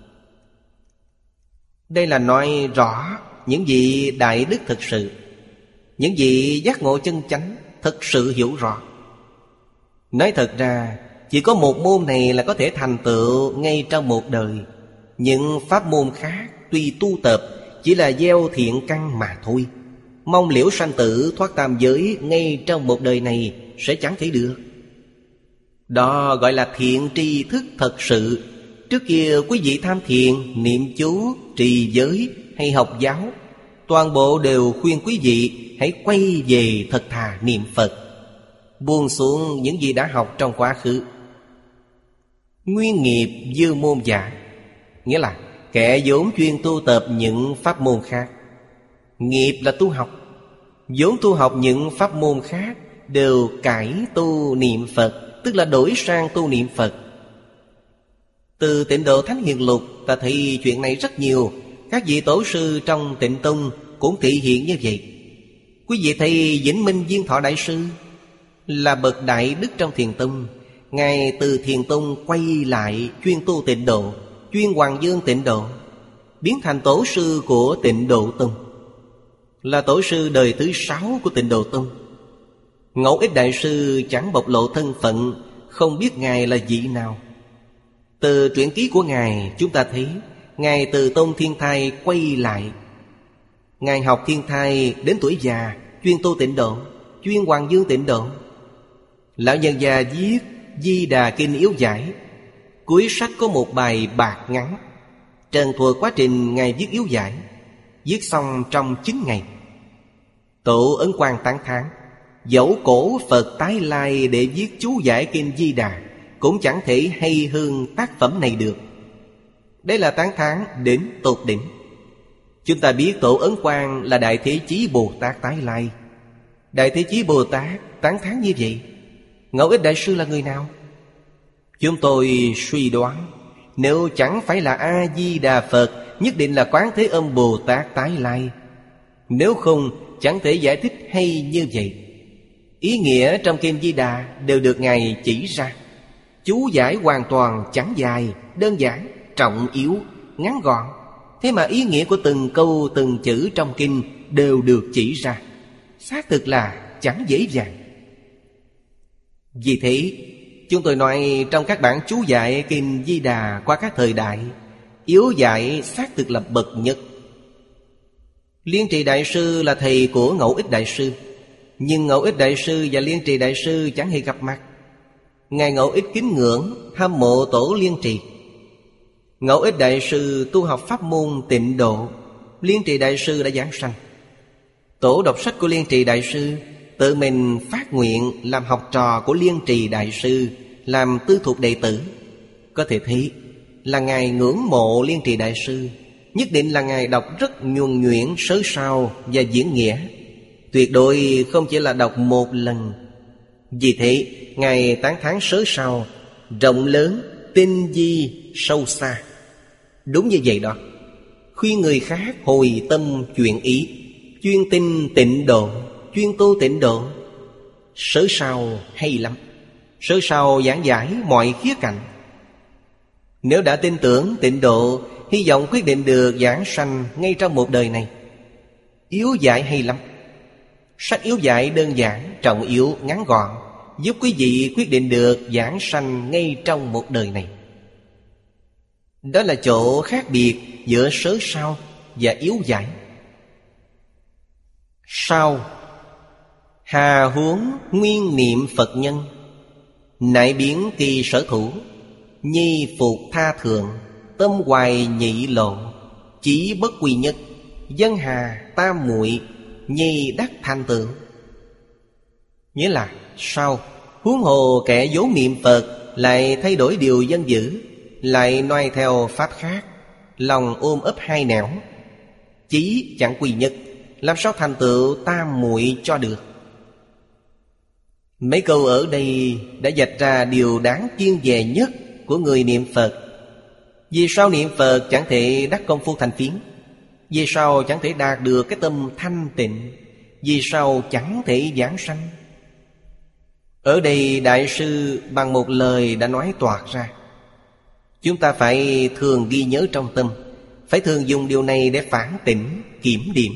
[SPEAKER 1] Đây là nói rõ những vị đại đức thực sự, những vị giác ngộ chân chánh thực sự hiểu rõ. Nói thật ra, chỉ có một môn này là có thể thành tựu ngay trong một đời. Những pháp môn khác tuy tu tập chỉ là gieo thiện căn mà thôi. Mong liễu sanh tử thoát tam giới ngay trong một đời này sẽ chẳng thể được. Đó gọi là thiện tri thức thật sự. Trước kia quý vị tham thiền, niệm chú, trì giới hay học giáo, toàn bộ đều khuyên quý vị hãy quay về thật thà niệm Phật, buông xuống những gì đã học trong quá khứ. Nguyên nghiệp dư môn giả, nghĩa là kẻ vốn chuyên tu tập những pháp môn khác. Nghiệp là tu học, vốn tu học những pháp môn khác đều cải tu niệm Phật, tức là đổi sang tu niệm Phật. Từ Tịnh Độ Thánh Hiền Lục ta thấy chuyện này rất nhiều. Các vị tổ sư trong Tịnh Tông cũng thị hiện như vậy. Quý vị thấy Vĩnh Minh Viên Thọ Đại Sư là bậc đại đức trong Thiền Tông. Ngài từ Thiền Tông quay lại chuyên tu Tịnh Độ, chuyên Hoàng Dương Tịnh Độ, biến thành tổ sư của Tịnh Độ Tông, là tổ sư đời thứ sáu của Tịnh Độ Tông. Ngẫu Ích Đại Sư chẳng bộc lộ thân phận, không biết Ngài là vị nào. Từ truyện ký của Ngài chúng ta thấy Ngài từ Tôn Thiên Thai quay lại. Ngài học Thiên Thai đến tuổi già, chuyên tu Tịnh Độ, chuyên Hoàng Dương Tịnh Độ. Lão nhân già viết Di Đà Kinh Yếu Giải, cuối sách có một bài bạc ngắn, trần thuộc quá trình Ngài viết yếu giải, viết xong trong chín ngày. Tổ Ấn Quang tán thán, dẫu cổ Phật tái lai để viết chú giải kinh Di Đà, cũng chẳng thể hay hơn tác phẩm này được. Đây là tán thán đến tột đỉnh. Chúng ta biết Tổ Ấn Quang là Đại Thế Chí Bồ Tát tái lai. Đại Thế Chí Bồ Tát tán thán như vậy. Ngẫu Ích Đại Sư là người nào? Chúng tôi suy đoán, nếu chẳng phải là A-di-đà Phật, nhất định là Quán Thế Âm Bồ Tát tái lai. Nếu không, chẳng thể giải thích hay như vậy. Ý nghĩa trong kinh Di Đà đều được Ngài chỉ ra. Chú giải hoàn toàn chẳng dài, đơn giản, trọng yếu, ngắn gọn. Thế mà ý nghĩa của từng câu từng chữ trong kinh đều được chỉ ra. Xác thực là chẳng dễ dàng. Vì thế, chúng tôi nói trong các bản chú giải kinh Di Đà qua các thời đại, yếu giải xác thực là bậc nhất. Liên Trì Đại Sư là thầy của Ngẫu Ích Đại Sư, nhưng Ngẫu Ích Đại Sư và Liên Trì Đại Sư chẳng hề gặp mặt. Ngài Ngẫu Ích kính ngưỡng, hâm mộ Tổ Liên Trì. Ngẫu Ích Đại Sư tu học pháp môn Tịnh Độ, Liên Trì Đại Sư đã giảng sanh. Tổ đọc sách của Liên Trì Đại Sư, tự mình phát nguyện làm học trò của Liên Trì Đại Sư, làm tư thuộc đệ tử. Có thể thấy là Ngài ngưỡng mộ Liên Trì Đại Sư. Nhất định là Ngài đọc rất nhuần nhuyễn sớ sao và diễn nghĩa, tuyệt đối không chỉ là đọc một lần. Vì thế Ngài tán thán sớ sao, rộng lớn, tinh vi, sâu xa. Đúng như vậy đó. Khuyên người khác hồi tâm chuyển ý, chuyên tinh tịnh độ, chuyên tu tịnh độ. Sớ sao hay lắm. Sớ sao giảng giải mọi khía cạnh. Nếu đã tin tưởng tịnh độ, hy vọng quyết định được giảng sanh ngay trong một đời này. Yếu giải hay lắm. Sách yếu giải đơn giản, trọng yếu, ngắn gọn, giúp quý vị quyết định được giảng sanh ngay trong một đời này. Đó là chỗ khác biệt giữa sớ sao và yếu giải. Sao hà huống nguyên niệm Phật nhân, nại biến kỳ sở thủ, nhi phục tha thượng, tâm hoài nhị lộ, chí bất quy nhất, dân hà tam muội, nhi đắc thành tựu. Nghĩa là sao? Huống hồ kẻ vốn niệm Phật lại thay đổi điều dân dữ, lại noi theo pháp khác, lòng ôm ấp hai nẻo, chí chẳng quy nhất, làm sao thành tựu tam muội cho được? Mấy câu ở đây đã vạch ra điều đáng kiêng dè nhất của người niệm Phật. Vì sao niệm Phật chẳng thể đắc công phu thành phiến? Vì sao chẳng thể đạt được cái tâm thanh tịnh? Vì sao chẳng thể giảng sanh? Ở đây Đại sư bằng một lời đã nói toạc ra. Chúng ta phải thường ghi nhớ trong tâm, phải thường dùng điều này để phản tỉnh, kiểm điểm.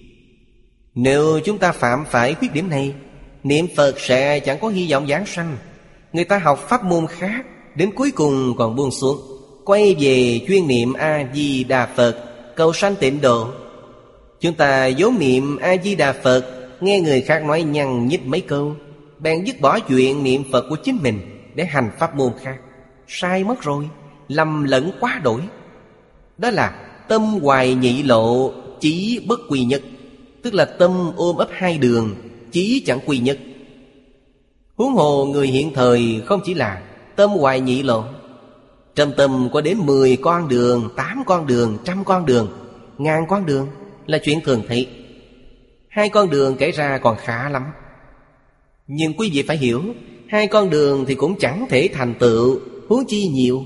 [SPEAKER 1] Nếu chúng ta phạm phải khuyết điểm này, niệm Phật sẽ chẳng có hy vọng giảng sanh. Người ta học pháp môn khác, đến cuối cùng còn buông xuống, quay về chuyên niệm A-di-đà Phật, cầu sanh tịnh độ. Chúng ta vốn niệm A-di-đà Phật, nghe người khác nói nhăn nhít mấy câu, bèn dứt bỏ chuyện niệm Phật của chính mình để hành pháp môn khác. Sai mất rồi, lầm lẫn quá đổi. Đó là tâm hoài nhị lộ, chí bất quy nhất. Tức là tâm ôm ấp hai đường, chí chẳng quy nhất. Huống hồ người hiện thời không chỉ là tâm hoài nhị lộ. Trong tâm có đến mười con đường, tám con đường, trăm con đường, ngàn con đường là chuyện thường thấy. Hai con đường kể ra còn khá lắm. Nhưng quý vị phải hiểu, hai con đường thì cũng chẳng thể thành tựu, huống chi nhiều.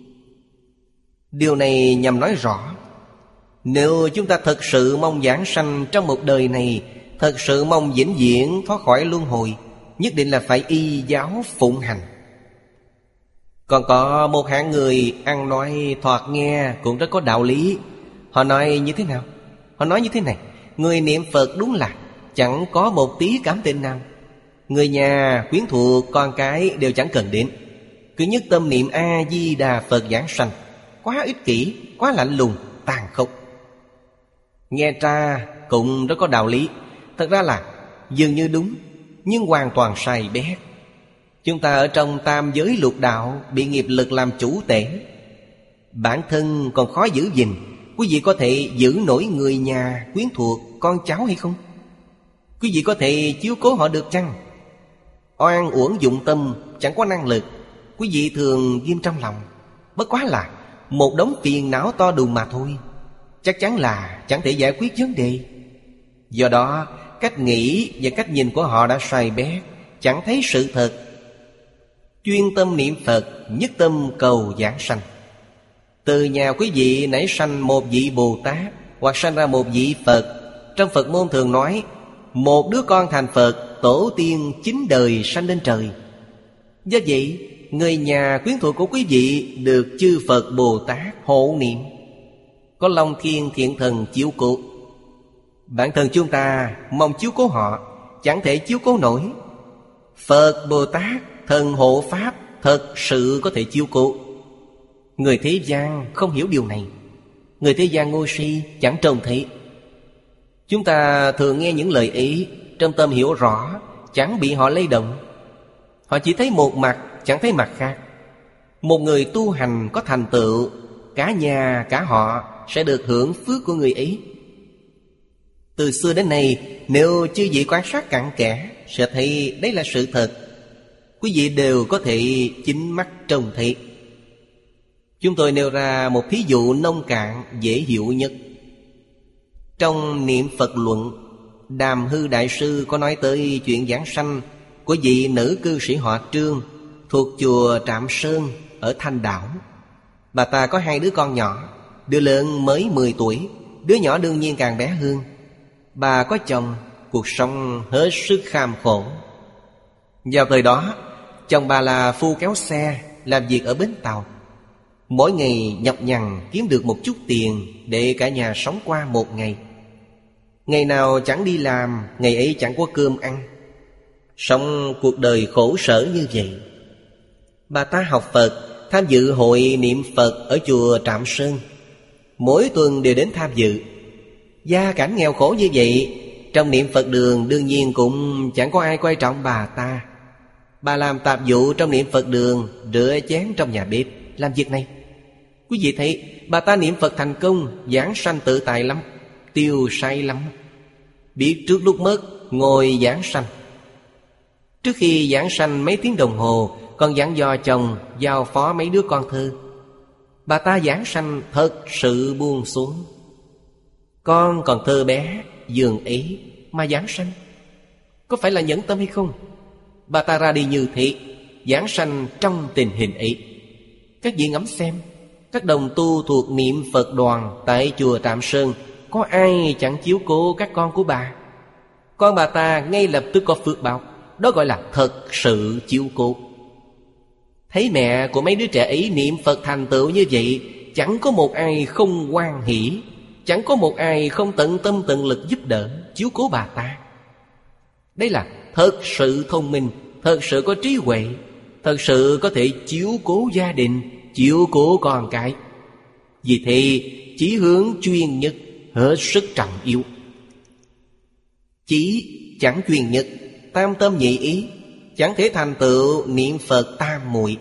[SPEAKER 1] Điều này nhằm nói rõ, nếu chúng ta thật sự mong giảng sanh trong một đời này, thật sự mong vĩnh viễn thoát khỏi luân hồi, nhất định là phải y giáo phụng hành. Còn có một hạng người ăn nói thoạt nghe cũng rất có đạo lý. Họ nói như thế nào? Họ nói như thế này: người niệm Phật đúng là chẳng có một tí cảm tình nào. Người nhà, quyến thuộc, con cái đều chẳng cần đến, cứ nhất tâm niệm A-di-đà Phật giảng sanh. Quá ích kỷ, quá lạnh lùng, tàn khốc. Nghe ra cũng rất có đạo lý. Thật ra là dường như đúng, nhưng hoàn toàn sai bét. Chúng ta ở trong tam giới lục đạo bị nghiệp lực làm chủ tể. Bản thân còn khó giữ gìn, quý vị có thể giữ nổi người nhà, quyến thuộc, con cháu hay không? Quý vị có thể chiếu cố họ được chăng? Oan uổng dụng tâm, chẳng có năng lực, quý vị thường ghim trong lòng. Bất quá là một đống phiền não to đùng mà thôi, chắc chắn là chẳng thể giải quyết vấn đề. Do đó, cách nghĩ và cách nhìn của họ đã sai bét, chẳng thấy sự thật. Chuyên tâm niệm Phật, nhất tâm cầu giảng sanh. Từ nhà quý vị nảy sanh một vị Bồ Tát, hoặc sanh ra một vị Phật. Trong Phật môn thường nói, một đứa con thành Phật, tổ tiên chín đời sanh lên trời. Do vậy, người nhà quyến thuộc của quý vị được chư Phật Bồ Tát hộ niệm, có Long Thiên Thiện Thần chiếu cố. Bản thân chúng ta mong chiếu cố họ, chẳng thể chiếu cố nổi. Phật Bồ Tát, thần hộ Pháp thật sự có thể chiếu cố. Người thế gian không hiểu điều này. Người thế gian ngu si, chẳng trông thấy. Chúng ta thường nghe những lời ấy, trong tâm hiểu rõ, chẳng bị họ lay động. Họ chỉ thấy một mặt, chẳng thấy mặt khác. Một người tu hành có thành tựu, cả nhà cả họ sẽ được hưởng phước của người ấy. Từ xưa đến nay, nếu chư vị quan sát cặn kẽ, sẽ thấy đấy là sự thật. Quý vị đều có thể chính mắt trông thấy. Chúng tôi nêu ra một thí dụ nông cạn dễ hiểu nhất. Trong Niệm Phật Luận, Đàm Hư Đại Sư có nói tới chuyện giảng sanh của vị nữ cư sĩ họ Trương thuộc chùa Trạm Sơn ở Thanh Đảo. Bà ta có hai đứa con nhỏ, đứa lớn mới mười tuổi, đứa nhỏ đương nhiên càng bé hơn. Bà có chồng, cuộc sống hết sức kham khổ. Vào thời đó, chồng bà là phu kéo xe, làm việc ở bến tàu. Mỗi ngày nhọc nhằn kiếm được một chút tiền để cả nhà sống qua một ngày. Ngày nào chẳng đi làm, ngày ấy chẳng có cơm ăn. Sống cuộc đời khổ sở như vậy. Bà ta học Phật, tham dự hội niệm Phật ở chùa Trạm Sơn. Mỗi tuần đều đến tham dự. Gia cảnh nghèo khổ như vậy, trong niệm Phật đường đương nhiên cũng chẳng có ai coi trọng bà ta. Bà làm tạp vụ trong niệm Phật đường, rửa chén trong nhà bếp, làm việc này. Quý vị thấy bà ta niệm Phật thành công, giảng sanh tự tại lắm, tiêu say lắm. Biết trước lúc mất, ngồi giảng sanh. Trước khi giảng sanh mấy tiếng đồng hồ, còn dặn dò chồng giao phó mấy đứa con thơ. Bà ta giảng sanh thật sự buông xuống. Con còn thơ bé, giường ấy mà giảng sanh, có phải là nhẫn tâm hay không? Bà ta ra đi như thế, giảng sanh trong tình hình ấy. Các vị ngẫm xem, các đồng tu thuộc niệm Phật đoàn tại chùa Trạm Sơn, có ai chẳng chiếu cố các con của bà? Con bà ta ngay lập tức có phước báo. Đó gọi là thật sự chiếu cố. Thấy mẹ của mấy đứa trẻ ấy niệm Phật thành tựu như vậy, chẳng có một ai không hoan hỷ, chẳng có một ai không tận tâm tận lực giúp đỡ, chiếu cố bà ta. Đây là thật sự thông minh, thật sự có trí huệ, thật sự có thể chiếu cố gia đình, chiếu cố con cái. Vì thế, chí hướng chuyên nhất hết sức trọng yếu. Chí chẳng chuyên nhất, tam tâm nhị ý, chẳng thể thành tựu niệm Phật tam muội.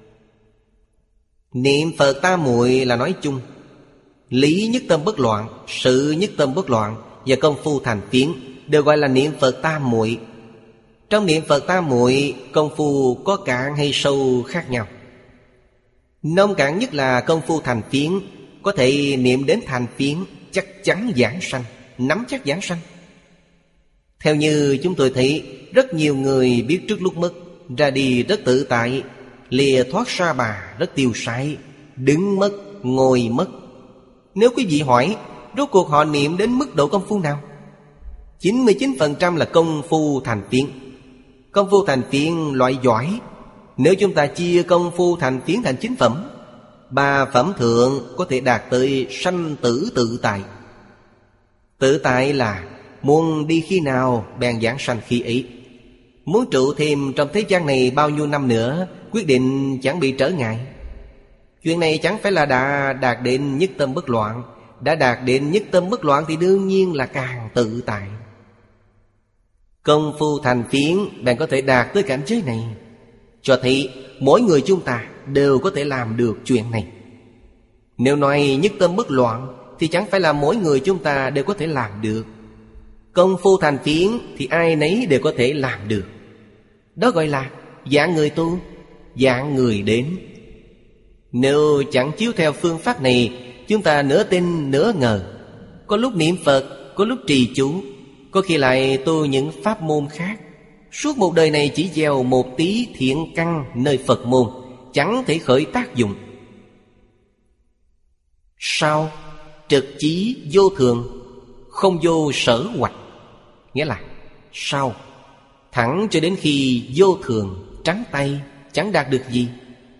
[SPEAKER 1] Niệm Phật tam muội là nói chung. Lý nhất tâm bất loạn, sự nhất tâm bất loạn và công phu thành phiến đều gọi là niệm Phật tam muội. Trong niệm Phật tam muội, công phu có cạn hay sâu khác nhau. Nông cạn nhất là công phu thành phiến, có thể niệm đến thành phiến, chắc chắn giảng sanh, nắm chắc giảng sanh. Theo như chúng tôi thấy, rất nhiều người biết trước lúc mất, ra đi rất tự tại, lìa thoát sa bà rất tiêu sái, đứng mất, ngồi mất. Nếu quý vị hỏi, rốt cuộc họ niệm đến mức độ công phu nào? chín mươi chín phần trăm là công phu thành phiến. Công phu thành phiến loại giỏi. Nếu chúng ta chia công phu thành phiến thành chín phẩm, ba phẩm thượng có thể đạt tới sanh tử tự tại. Tự tại là muốn đi khi nào bèn giảng sanh khi ấy. Muốn trụ thêm trong thế gian này bao nhiêu năm nữa, quyết định chẳng bị trở ngại. Chuyện này chẳng phải là đã đạt đến nhất tâm bất loạn. Đã đạt đến nhất tâm bất loạn thì đương nhiên là càng tự tại. Công phu thành phiến bèn có thể đạt tới cảnh giới này, cho thấy mỗi người chúng ta đều có thể làm được chuyện này. Nếu nói nhất tâm bất loạn thì chẳng phải là mỗi người chúng ta đều có thể làm được. Công phu thành phiến thì ai nấy đều có thể làm được. Đó gọi là dạng người tu, dạng người đến. Nếu chẳng chiếu theo phương pháp này, chúng ta nửa tin nửa ngờ. Có lúc niệm Phật, có lúc trì chú, có khi lại tu những pháp môn khác. Suốt một đời này chỉ gieo một tí thiện căn nơi Phật môn, chẳng thể khởi tác dụng. Sau trực chí vô thường, không vô sở hoạch. Nghĩa là sau thẳng cho đến khi vô thường, trắng tay, chẳng đạt được gì.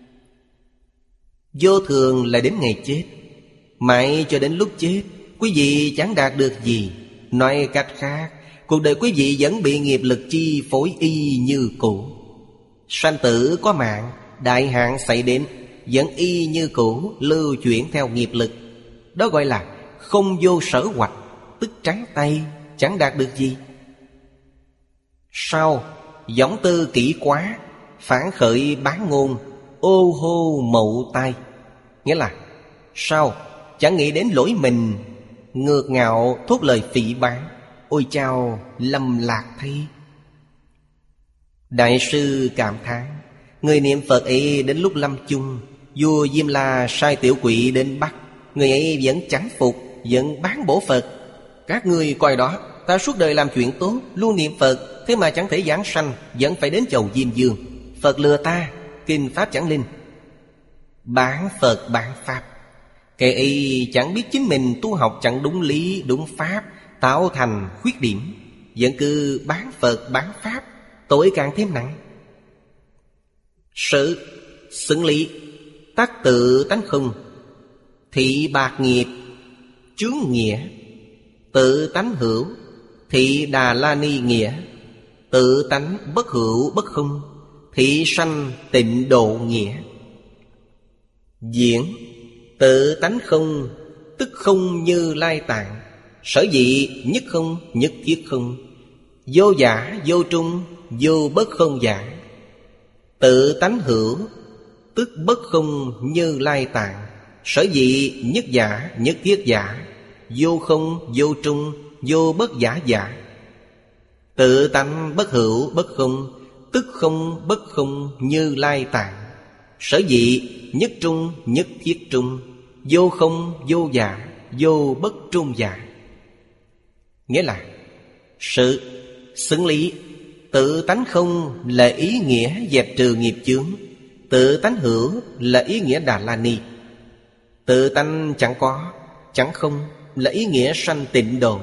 [SPEAKER 1] Vô thường là đến ngày chết, mãi cho đến lúc chết quý vị chẳng đạt được gì. Nói cách khác, cuộc đời quý vị vẫn bị nghiệp lực chi phối y như cũ. Sanh tử có mạng, đại hạn xảy đến, vẫn y như cũ, lưu chuyển theo nghiệp lực. Đó gọi là không vô sở hoạch, tức trắng tay, chẳng đạt được gì. Sau võng tư kỹ quá, phản khởi bán ngôn, ô hô mậu tai. Nghĩa là sau chẳng nghĩ đến lỗi mình, ngược ngạo thốt lời phỉ báng. Ôi chao, lầm lạc thay. Đại sư cảm thán, người niệm Phật ấy đến lúc lâm chung, vua Diêm La sai tiểu quỷ đến bắt, người ấy vẫn chẳng phục, vẫn bán bổ Phật. Các ngươi coi đó, ta suốt đời làm chuyện tốt, luôn niệm Phật, thế mà chẳng thể giảng sanh, vẫn phải đến chầu Diêm Dương. Phật lừa ta, kinh pháp chẳng linh. Bán Phật bán pháp. Kẻ ấy chẳng biết chính mình tu học chẳng đúng lý, đúng pháp, tạo thành khuyết điểm, vẫn cứ bán Phật bán pháp, tội càng thêm nặng. Sự xứng lý, tắc tự tánh không, thị bạc nghiệp, chướng nghĩa, tự tánh hữu, thị đà la ni nghĩa, tự tánh bất hữu bất không, thị sanh tịnh độ nghĩa. Diễn tự tánh không, tức không như lai tạng, sở dĩ nhất không nhất thiết không, vô giả vô trung, vô bất không giả. Tự tánh hữu, tức bất không như lai tạng, sở dĩ nhất giả nhất thiết giả, vô không vô trung, vô bất giả giả. Tự tánh bất hữu bất không, tức không bất không như lai tạng, sở dĩ nhất trung nhất thiết trung, vô không vô giả, vô bất trung giả. Nghĩa là sự xứng lý, tự tánh không là ý nghĩa dẹp trừ nghiệp chướng, tự tánh hữu là ý nghĩa Đà La Ni. Tự tánh chẳng có, chẳng không là ý nghĩa sanh tịnh độ.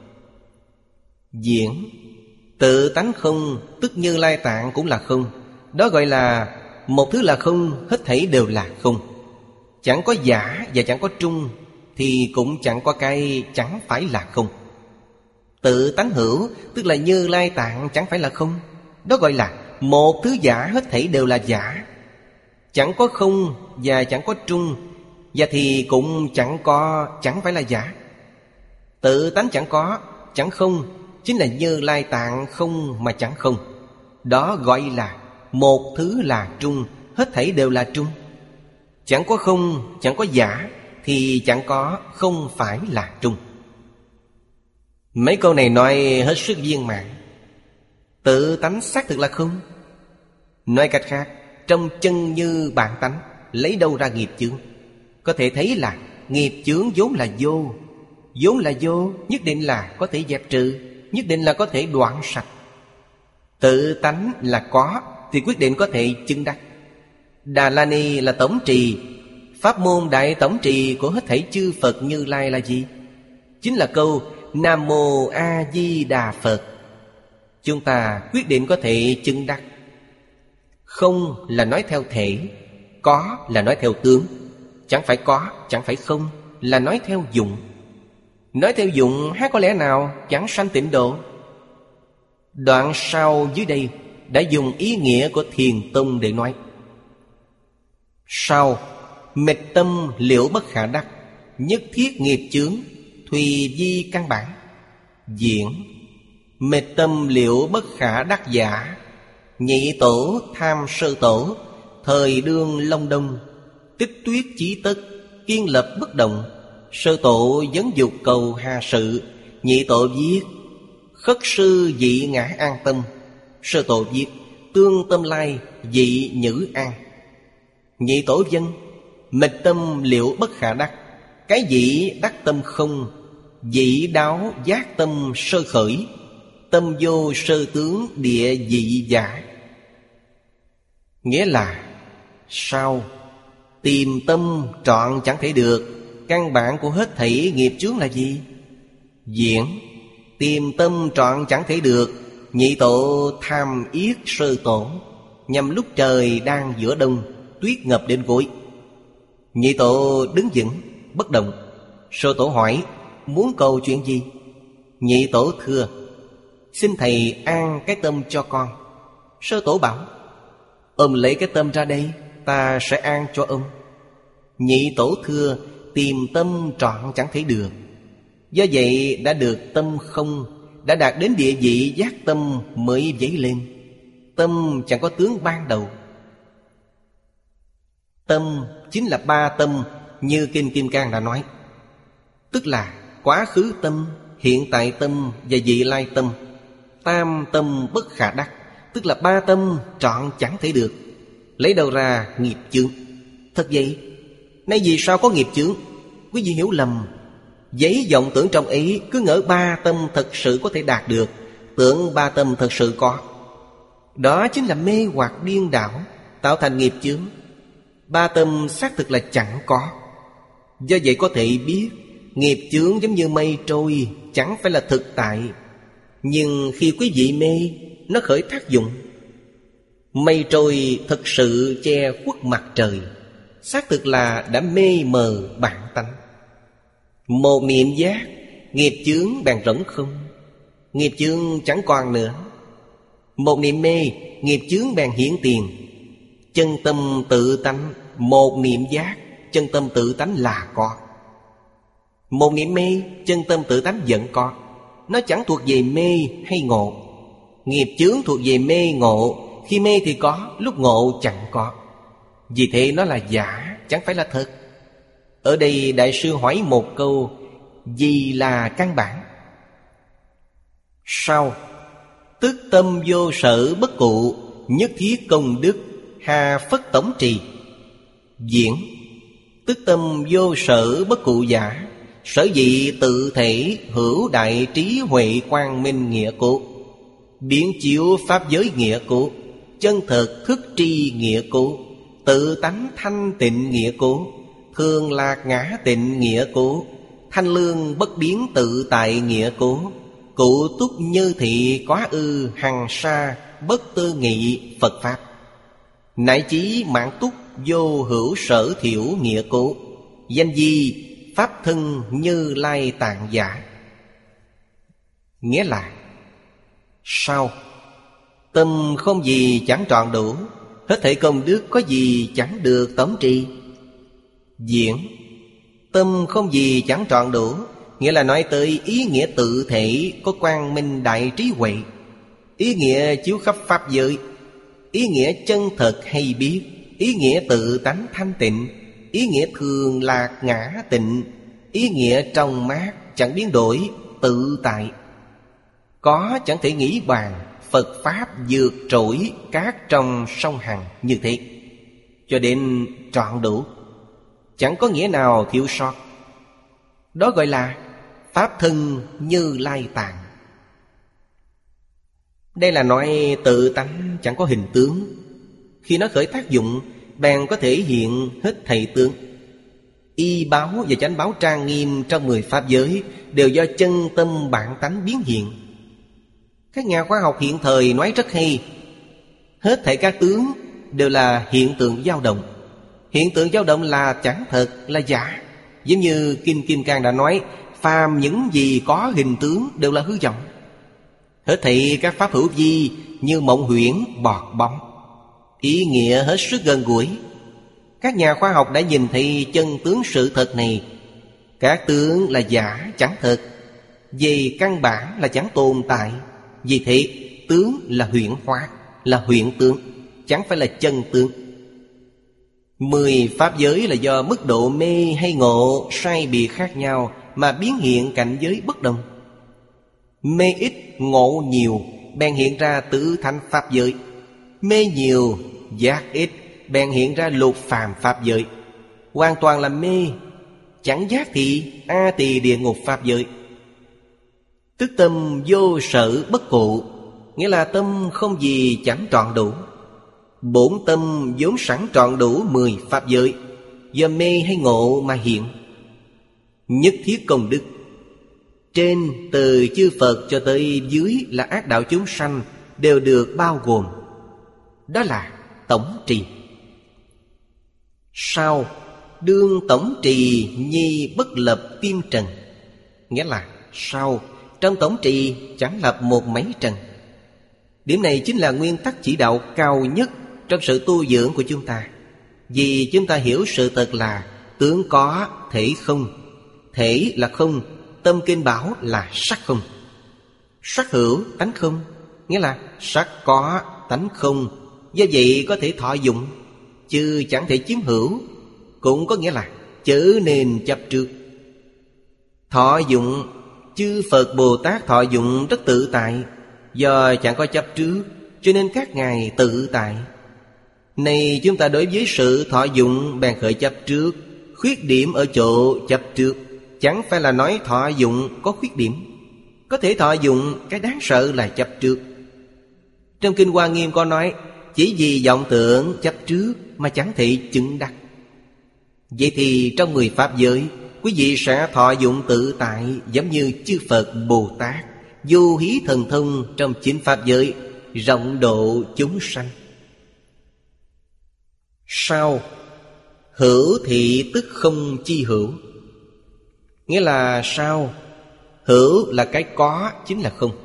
[SPEAKER 1] Diễn tự tánh không, tức như lai tạng cũng là không. Đó gọi là một thứ là không, hết thảy đều là không. Chẳng có giả và chẳng có trung, thì cũng chẳng có cái chẳng phải là không. Tự tánh hữu, tức là như lai tạng chẳng phải là không. Đó gọi là một thứ giả, hết thảy đều là giả. Chẳng có không và chẳng có trung, và thì cũng chẳng có chẳng phải là giả. Tự tánh chẳng có, chẳng không, chính là như lai tạng không mà chẳng không. Đó gọi là một thứ là trung, hết thảy đều là trung. Chẳng có không, chẳng có giả, thì chẳng có không phải là trung. Mấy câu này nói hết sức viên mãn. Tự tánh xác thực là không. Nói cách khác, trong chân như bản tánh, lấy đâu ra nghiệp chướng? Có thể thấy là nghiệp chướng vốn là vô. Vốn là vô, nhất định là có thể dẹp trừ, nhất định là có thể đoạn sạch. Tự tánh là có, thì quyết định có thể chứng đắc. Đà La Ni là tổng trì. Pháp môn đại tổng trì của hết thảy chư Phật Như Lai là gì? Chính là câu Nam Mô A Di Đà Phật. Chúng ta quyết định có thể chứng đắc. Không là nói theo thể, có là nói theo tướng. Chẳng phải có, chẳng phải không, là nói theo dụng. Nói theo dụng há có lẽ nào chẳng sanh tịnh độ. Đoạn sau dưới đây đã dùng ý nghĩa của Thiền Tông để nói. Sau mịch tâm liễu bất khả đắc, nhất thiết nghiệp chướng, thùy di căn bản. Diễn mịch tâm liễu bất khả đắc giả, nhị tổ tham sơ tổ, thời đương long đông, tích tuyết chí tất, kiên lập bất động. Sơ tổ vấn dục cầu hà sự. Nhị tổ viết khất sư dị ngã an tâm. Sơ tổ viết tương tâm lai dị nhữ an. Nhị tổ dân mịch tâm liệu bất khả đắc. Cái dị đắc tâm không. Dị đáo giác tâm sơ khởi. Tâm vô sơ tướng địa dị giả. Nghĩa là sao? Tìm tâm trọn chẳng thể được. Căn bản của hết thảy nghiệp chướng là gì? Diễn. Tìm tâm trọn chẳng thể được. Nhị tổ tham yết sơ tổ. Nhằm lúc trời đang giữa đông, tuyết ngập đến gối. Nhị tổ đứng vững bất động. Sơ tổ hỏi muốn cầu chuyện gì? Nhị tổ thưa xin thầy an cái tâm cho con. Sơ tổ bảo ông lấy cái tâm ra đây, ta sẽ an cho ông. Nhị tổ thưa tìm tâm trọn chẳng thể được. Do vậy đã được tâm không, đã đạt đến địa vị giác tâm mới dấy lên. Tâm chẳng có tướng ban đầu. Tâm chính là ba tâm như Kinh Kim Cang đã nói. Tức là quá khứ tâm, hiện tại tâm và vị lai tâm. Tam tâm bất khả đắc, tức là ba tâm trọn chẳng thể được. Lấy đâu ra nghiệp chướng? Thật vậy, nay vì sao có nghiệp chướng? Quý vị hiểu lầm. Giấy vọng tưởng trong ấy cứ ngỡ ba tâm thật sự có thể đạt được. Tưởng ba tâm thật sự có. Đó chính là mê hoặc điên đảo, tạo thành nghiệp chướng. Ba tâm xác thực là chẳng có. Do vậy có thể biết nghiệp chướng giống như mây trôi, chẳng phải là thực tại. Nhưng khi quý vị mê, nó khởi tác dụng. Mây trôi thực sự che khuất mặt trời, xác thực là đã mê mờ bản tánh. Một niệm giác, nghiệp chướng bèn rỗng không. Nghiệp chướng chẳng còn nữa. Một niệm mê, nghiệp chướng bèn hiển tiền. Chân tâm tự tánh, một niệm giác, chân tâm tự tánh là có. Một niệm mê, chân tâm tự tánh vẫn có. Nó chẳng thuộc về mê hay ngộ. Nghiệp chướng thuộc về mê ngộ. Khi mê thì có, lúc ngộ chẳng có. Vì thế nó là giả, chẳng phải là thật. Ở đây Đại sư hỏi một câu: gì là căn bản? Sau: tức tâm vô sở bất cụ, nhất thiết công đức, hà phất tổng trì. Diễn: tức tâm vô sở bất cụ giả, sở dĩ tự thể hữu đại trí huệ quang minh nghĩa cố, biến chiếu pháp giới nghĩa cố, chân thật thức tri nghĩa cố, tự tánh thanh tịnh nghĩa cố, thường lạc ngã tịnh nghĩa cố, thanh lương bất biến tự tại nghĩa cố, cụ túc như thị quá ư hằng sa bất tư nghị Phật Pháp, nại chí mạng túc vô hữu sở thiểu nghĩa cố, danh di pháp thân Như Lai tạng giả. Nghĩa là sao? Tâm không gì chẳng trọn đủ, hết thảy công đức có gì chẳng được tổng trì. Diễn: tâm không gì chẳng trọn đủ, nghĩa là nói tới ý nghĩa tự thể có quang minh đại trí huệ, ý nghĩa chiếu khắp pháp giới, ý nghĩa chân thật hay biết, ý nghĩa tự tánh thanh tịnh, ý nghĩa thường lạc ngã tịnh, ý nghĩa trong mát chẳng biến đổi tự tại. Có chẳng thể nghĩ bàn, Phật Pháp vượt trội cát trong sông Hằng như thế, cho đến trọn đủ, chẳng có nghĩa nào thiếu sót. Đó gọi là Pháp thân Như Lai tạng. Đây là nói tự tánh chẳng có hình tướng. Khi nó khởi tác dụng, bèn có thể hiện hết thảy tướng. Y báo và chánh báo trang nghiêm trong mười pháp giới đều do chân tâm bản tánh biến hiện. Các nhà khoa học hiện thời nói rất hay: hết thảy các tướng đều là hiện tượng dao động. Hiện tượng dao động là chẳng thật, là giả. Giống như Kinh Kim Cang đã nói: phàm những gì có hình tướng đều là hư vọng. Hết thảy các pháp hữu vi như mộng huyễn, bọt bóng. Ý nghĩa hết sức gần gũi. Các nhà khoa học đã nhìn thấy chân tướng sự thật này. Các tướng là giả, chẳng thật. Về căn bản là chẳng tồn tại. Vì thế tướng là huyễn hóa, là huyễn tướng, chẳng phải là chân tướng. Mười pháp giới là do mức độ mê hay ngộ sai biệt khác nhau mà biến hiện cảnh giới bất đồng. Mê ít ngộ nhiều bèn hiện ra tứ thánh pháp giới. Mê nhiều giác ít bèn hiện ra lục phàm pháp giới. Hoàn toàn là mê, chẳng giác thì a tỳ địa ngục pháp giới. Tức tâm vô sở bất cụ, nghĩa là tâm không gì chẳng trọn đủ. Bổn tâm vốn sẵn trọn đủ mười pháp giới, do mê hay ngộ mà hiện. Nhất thiết công đức, trên từ chư Phật cho tới dưới là ác đạo chúng sanh đều được bao gồm. Đó là tổng trì. Sau đương tổng trì nhi bất lập tim trần, nghĩa là sau trong tổng trì chẳng lập một mấy trần. Điểm này chính là nguyên tắc chỉ đạo cao nhất trong sự tu dưỡng của chúng ta. Vì chúng ta hiểu sự thật là tướng có, thể không. Thể là không, tâm kinh bảo là sắc không. Sắc hữu, tánh không, nghĩa là sắc có, tánh không. Do vậy có thể thọ dụng, chứ chẳng thể chiếm hữu. Cũng có nghĩa là chớ nên chấp trước. Thọ dụng, chư Phật Bồ Tát thọ dụng rất tự tại. Do chẳng có chấp trước cho nên các ngài tự tại. Này chúng ta đối với sự thọ dụng bèn khởi chấp trước. Khuyết điểm ở chỗ chấp trước, chẳng phải là nói thọ dụng có khuyết điểm. Có thể thọ dụng, cái đáng sợ là chấp trước. Trong Kinh Hoa Nghiêm có nói, chỉ vì vọng tưởng chấp trước mà chẳng thể chứng đắc. Vậy thì trong mười pháp giới, quý vị sẽ thọ dụng tự tại, giống như chư Phật Bồ Tát vô hí thần thông trong chín pháp giới, rộng độ chúng sanh. Sau hữu thị tức không chi hữu, nghĩa là sao? Hữu là cái có, chính là không.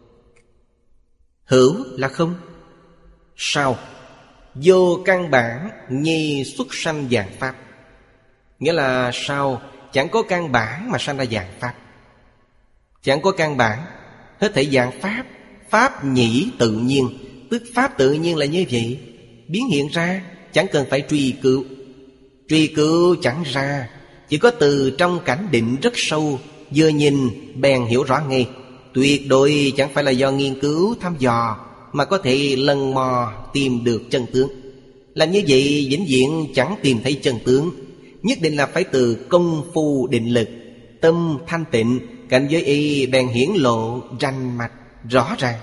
[SPEAKER 1] Hữu là không. Sao? Vô căn bản nhi xuất sanh vạn pháp, nghĩa là sao? Chẳng có căn bản mà sanh ra vạn pháp. Chẳng có căn bản, hết thảy vạn pháp, pháp nhĩ tự nhiên. Tức pháp tự nhiên là như vậy, biến hiện ra, chẳng cần phải truy cứu. Truy cứu chẳng ra, chỉ có từ trong cảnh định rất sâu, vừa nhìn bèn hiểu rõ ngay. Tuyệt đối chẳng phải là do nghiên cứu thăm dò mà có thể lần mò tìm được chân tướng. Làm như vậy vĩnh viễn chẳng tìm thấy chân tướng. Nhất định là phải từ công phu định lực, tâm thanh tịnh, cảnh giới y bèn hiển lộ rành mạch rõ ràng.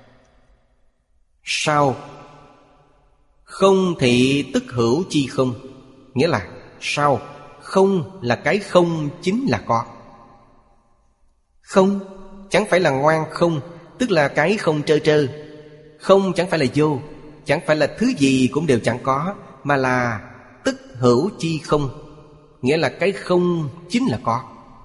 [SPEAKER 1] Sau không thị tức hữu chi không, nghĩa là sau không là cái không chính là có. Không chẳng phải là ngoan không, tức là cái không trơ trơ. Không chẳng phải là vô, chẳng phải là thứ gì cũng đều chẳng có, mà là tức hữu chi không, nghĩa là cái không chính là có.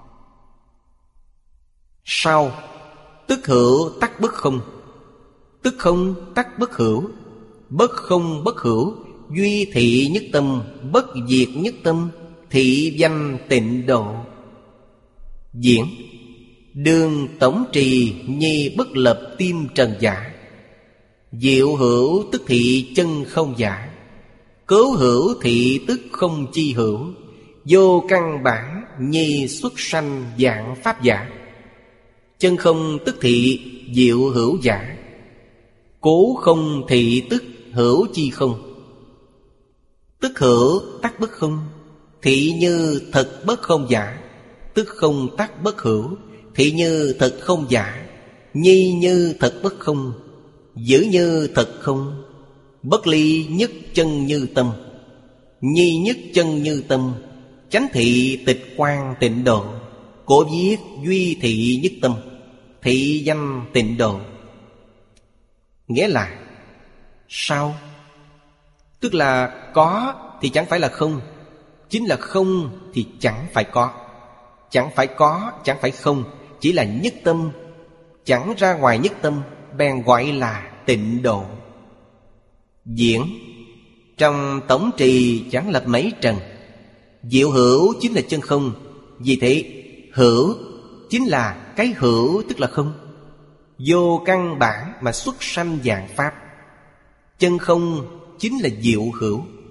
[SPEAKER 1] Sau tức hữu tắc bất không, tức không tắc bất hữu. Bất không bất hữu, duy thị nhất tâm, bất diệt nhất tâm, thị danh tịnh độ. Diễn đường tổng trì nhi bất lập tim trần giả. Diệu hữu tức thị chân không giả. Cấu hữu thị tức không chi hữu. Vô căn bản nhi xuất sanh dạng pháp giả. Chân không tức thị diệu hữu giả. Cố không thị tức hữu chi không. Tức hữu tắc bất không, thị như thật bất không giả. Tức không tắc bất hữu, thị như thật không giả. Nhi như thật bất không, giữ như thật không. Bất ly nhất chân như tâm, nhi nhất chân như tâm. Chánh thị tịch quan tịnh độ. Cổ viết duy thị nhất tâm, thị danh tịnh độ. Nghĩa là sao? Tức là có thì chẳng phải là không, chính là không thì chẳng phải có. Chẳng phải có, chẳng phải không, chỉ là nhất tâm. Chẳng ra ngoài nhất tâm, bèn gọi là tịnh độ. Diễn trong tổng trì chẳng lập mấy trần. Diệu hữu chính là chân không. Vì thế hữu chính là cái hữu, tức là không. Vô căn bản mà xuất sanh vạn pháp. Chân không chính là diệu hữu.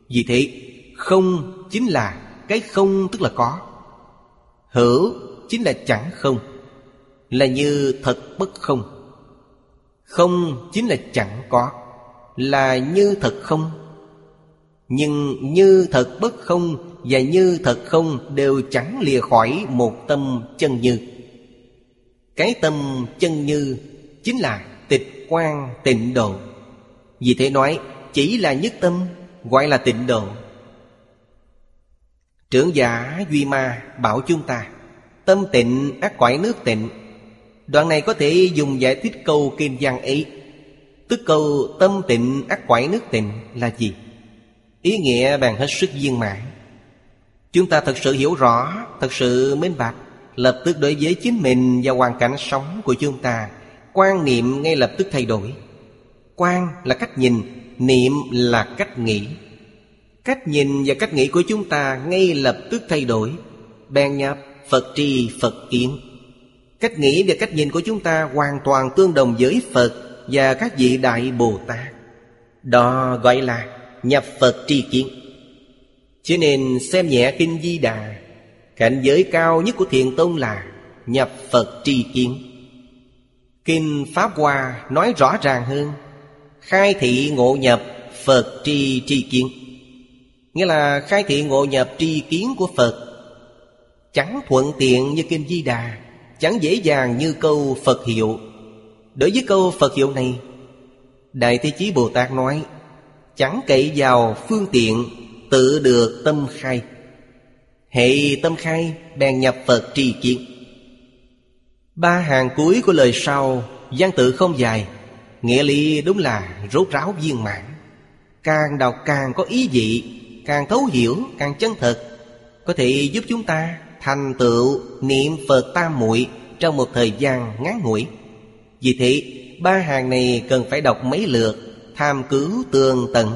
[SPEAKER 1] Vì thế không chính là cái không, tức là có. Hữu chính là chẳng không, là như thật bất không. Không chính là chẳng có, là như thật không. Nhưng như thật bất không và như thật không đều chẳng lìa khỏi một tâm chân như. Cái tâm chân như chính là tịch quan tịnh độ. Vì thế nói chỉ là nhất tâm gọi là tịnh độ. Trưởng giả Duy Ma bảo chúng ta tâm tịnh ắt cõi nước tịnh. Đoạn này có thể dùng giải thích câu kinh văn ấy. Tức câu tâm tịnh ắt cõi nước tịnh là gì? Ý nghĩa bàn hết sức viên mãn. Chúng ta thật sự hiểu rõ, thật sự minh bạch, lập tức đối với chính mình và hoàn cảnh sống của chúng ta, quan niệm ngay lập tức thay đổi. Quan là cách nhìn, niệm là cách nghĩ. Cách nhìn và cách nghĩ của chúng ta ngay lập tức thay đổi. Bèn nhập Phật tri Phật kiến. Cách nghĩ và cách nhìn của chúng ta hoàn toàn tương đồng với Phật và các vị Đại Bồ Tát. Đó gọi là nhập Phật tri kiến. Cho nên xem nhẹ Kinh Di Đà, cảnh giới cao nhất của Thiền Tông là nhập Phật tri kiến. Kinh Pháp Hoa nói rõ ràng hơn, khai thị ngộ nhập Phật tri tri kiến. Nghĩa là khai thị ngộ nhập tri kiến của Phật. Chẳng thuận tiện như Kinh Di Đà, chẳng dễ dàng như câu Phật hiệu. Đối với câu Phật hiệu này, Đại Thế Chí Bồ Tát nói chẳng cậy vào phương tiện, tự được tâm khai. Hệ tâm khai bèn nhập Phật tri kiến. Ba hàng cuối của lời sau văn tự không dài, nghĩa lý đúng là rốt ráo viên mãn. Càng đọc càng có ý vị, càng thấu hiểu, càng chân thật, có thể giúp chúng ta thành tựu niệm Phật tam muội trong một thời gian ngắn ngủi. Vì thế ba hàng này cần phải đọc mấy lượt, tham cứu tường tận.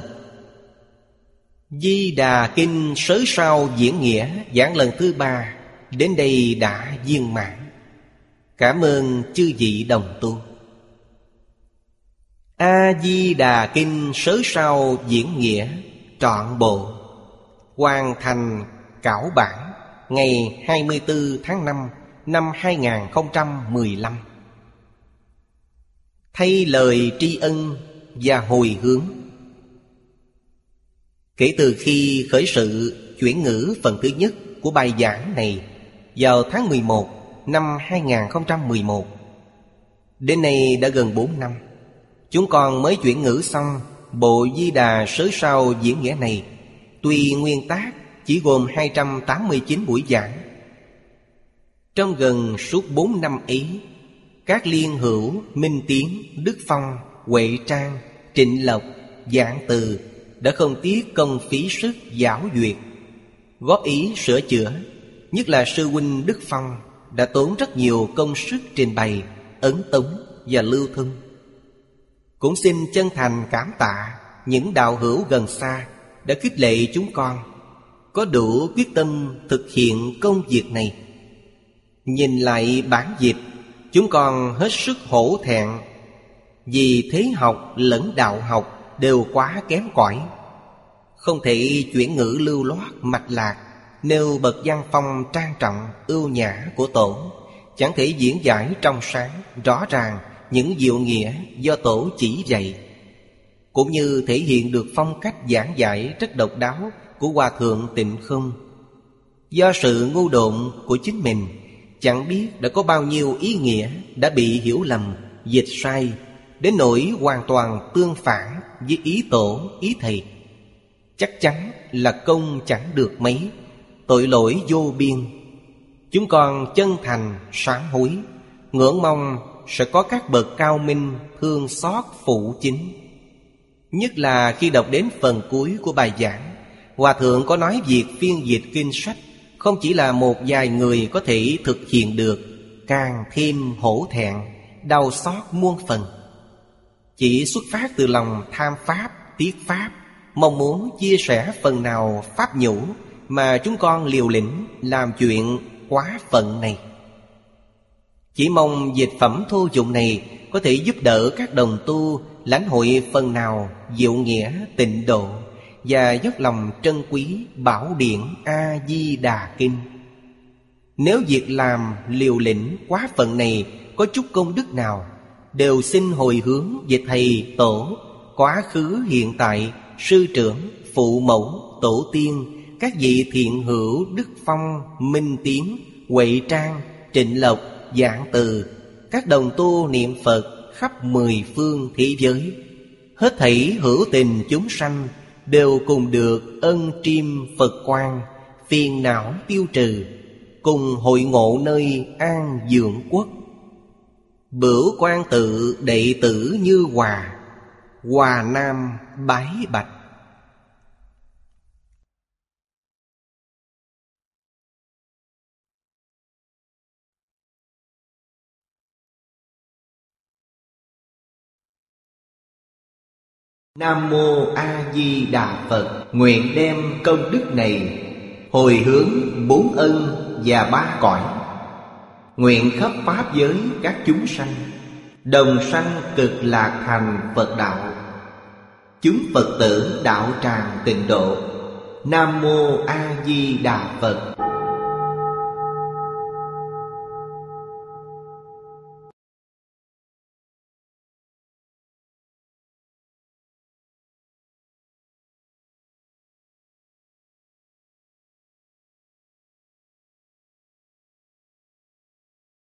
[SPEAKER 1] Di Đà Kinh sớ sau diễn nghĩa giảng lần thứ ba đến đây đã viên mãn. Cảm ơn chư vị đồng tu. A Di Đà Kinh sớ sau diễn nghĩa trọn bộ hoàn thành cảo bản ngày hai mươi tư tháng năm năm hai nghìn không trăm mười lăm. Thay lời tri ân và hồi hướng. Kể từ khi khởi sự chuyển ngữ phần thứ nhất của bài giảng này vào tháng mười một năm hai nghìn không trăm mười một, đến nay đã gần bốn năm. Chúng con mới chuyển ngữ xong bộ Di Đà sớ sau diễn nghĩa này. Tuy nguyên tác chỉ gồm hai trăm tám mươi chín buổi giảng. Trong gần suốt bốn năm ấy, các liên hữu Minh Tiến, Đức Phong, Huệ Trang, Trịnh Lộc, Dạng Từ đã không tiếc công phí sức giảo duyệt, góp ý sửa chữa. Nhất là sư huynh Đức Phong đã tốn rất nhiều công sức trình bày, ấn tống và lưu thông. Cũng xin chân thành cảm tạ những đạo hữu gần xa đã khích lệ chúng con có đủ quyết tâm thực hiện công việc này. Nhìn lại bản dịch, chúng con hết sức hổ thẹn, vì thế học lẫn đạo học đều quá kém cỏi, không thể chuyển ngữ lưu loát mạch lạc, nêu bậc văn phong trang trọng ưu nhã của Tổ, chẳng thể diễn giải trong sáng rõ ràng những diệu nghĩa do Tổ chỉ dạy, cũng như thể hiện được phong cách giảng giải rất độc đáo của Hòa Thượng Tịnh Không. Do sự ngu độn của chính mình, chẳng biết đã có bao nhiêu ý nghĩa đã bị hiểu lầm, dịch sai, đến nỗi hoàn toàn tương phản với ý Tổ, ý Thầy. Chắc chắn là công chẳng được mấy, tội lỗi vô biên. Chúng con chân thành sám hối, ngưỡng mong sẽ có các bậc cao minh thương xót phụ chính. Nhất là khi đọc đến phần cuối của bài giảng, Hòa Thượng có nói việc phiên dịch kinh sách không chỉ là một vài người có thể thực hiện được, càng thêm hổ thẹn, đau xót muôn phần. Chỉ xuất phát từ lòng tham pháp, tiếc pháp, mong muốn chia sẻ phần nào pháp nhũ mà chúng con liều lĩnh làm chuyện quá phận này. Chỉ mong dịch phẩm thô dụng này có thể giúp đỡ các đồng tu lãnh hội phần nào diệu nghĩa tịnh độ, và dốc lòng trân quý Bảo Điển A-di-đà Kinh. Nếu việc làm liều lĩnh quá phận này có chút công đức nào, đều xin hồi hướng về Thầy Tổ, quá khứ hiện tại, sư trưởng, phụ mẫu, tổ tiên, các vị thiện hữu Đức Phong, Minh Tiến, Huệ Trang, Trịnh Lộc, Giảng Từ, các đồng tu niệm Phật khắp mười phương thế giới. Hết thảy hữu tình chúng sanh đều cùng được ân triêm Phật quang, phiền não tiêu trừ, cùng hội ngộ nơi an dưỡng quốc. Bửu Quan Tự đệ tử Như Hòa, Hòa Nam bái bạch. Nam Mô A Di Đà Phật. Nguyện đem công đức này hồi hướng bốn ân và ba cõi, nguyện khắp pháp giới các chúng sanh đồng sanh cực lạc thành Phật đạo. Chúng Phật tử đạo tràng tịnh độ. Nam Mô A Di Đà Phật.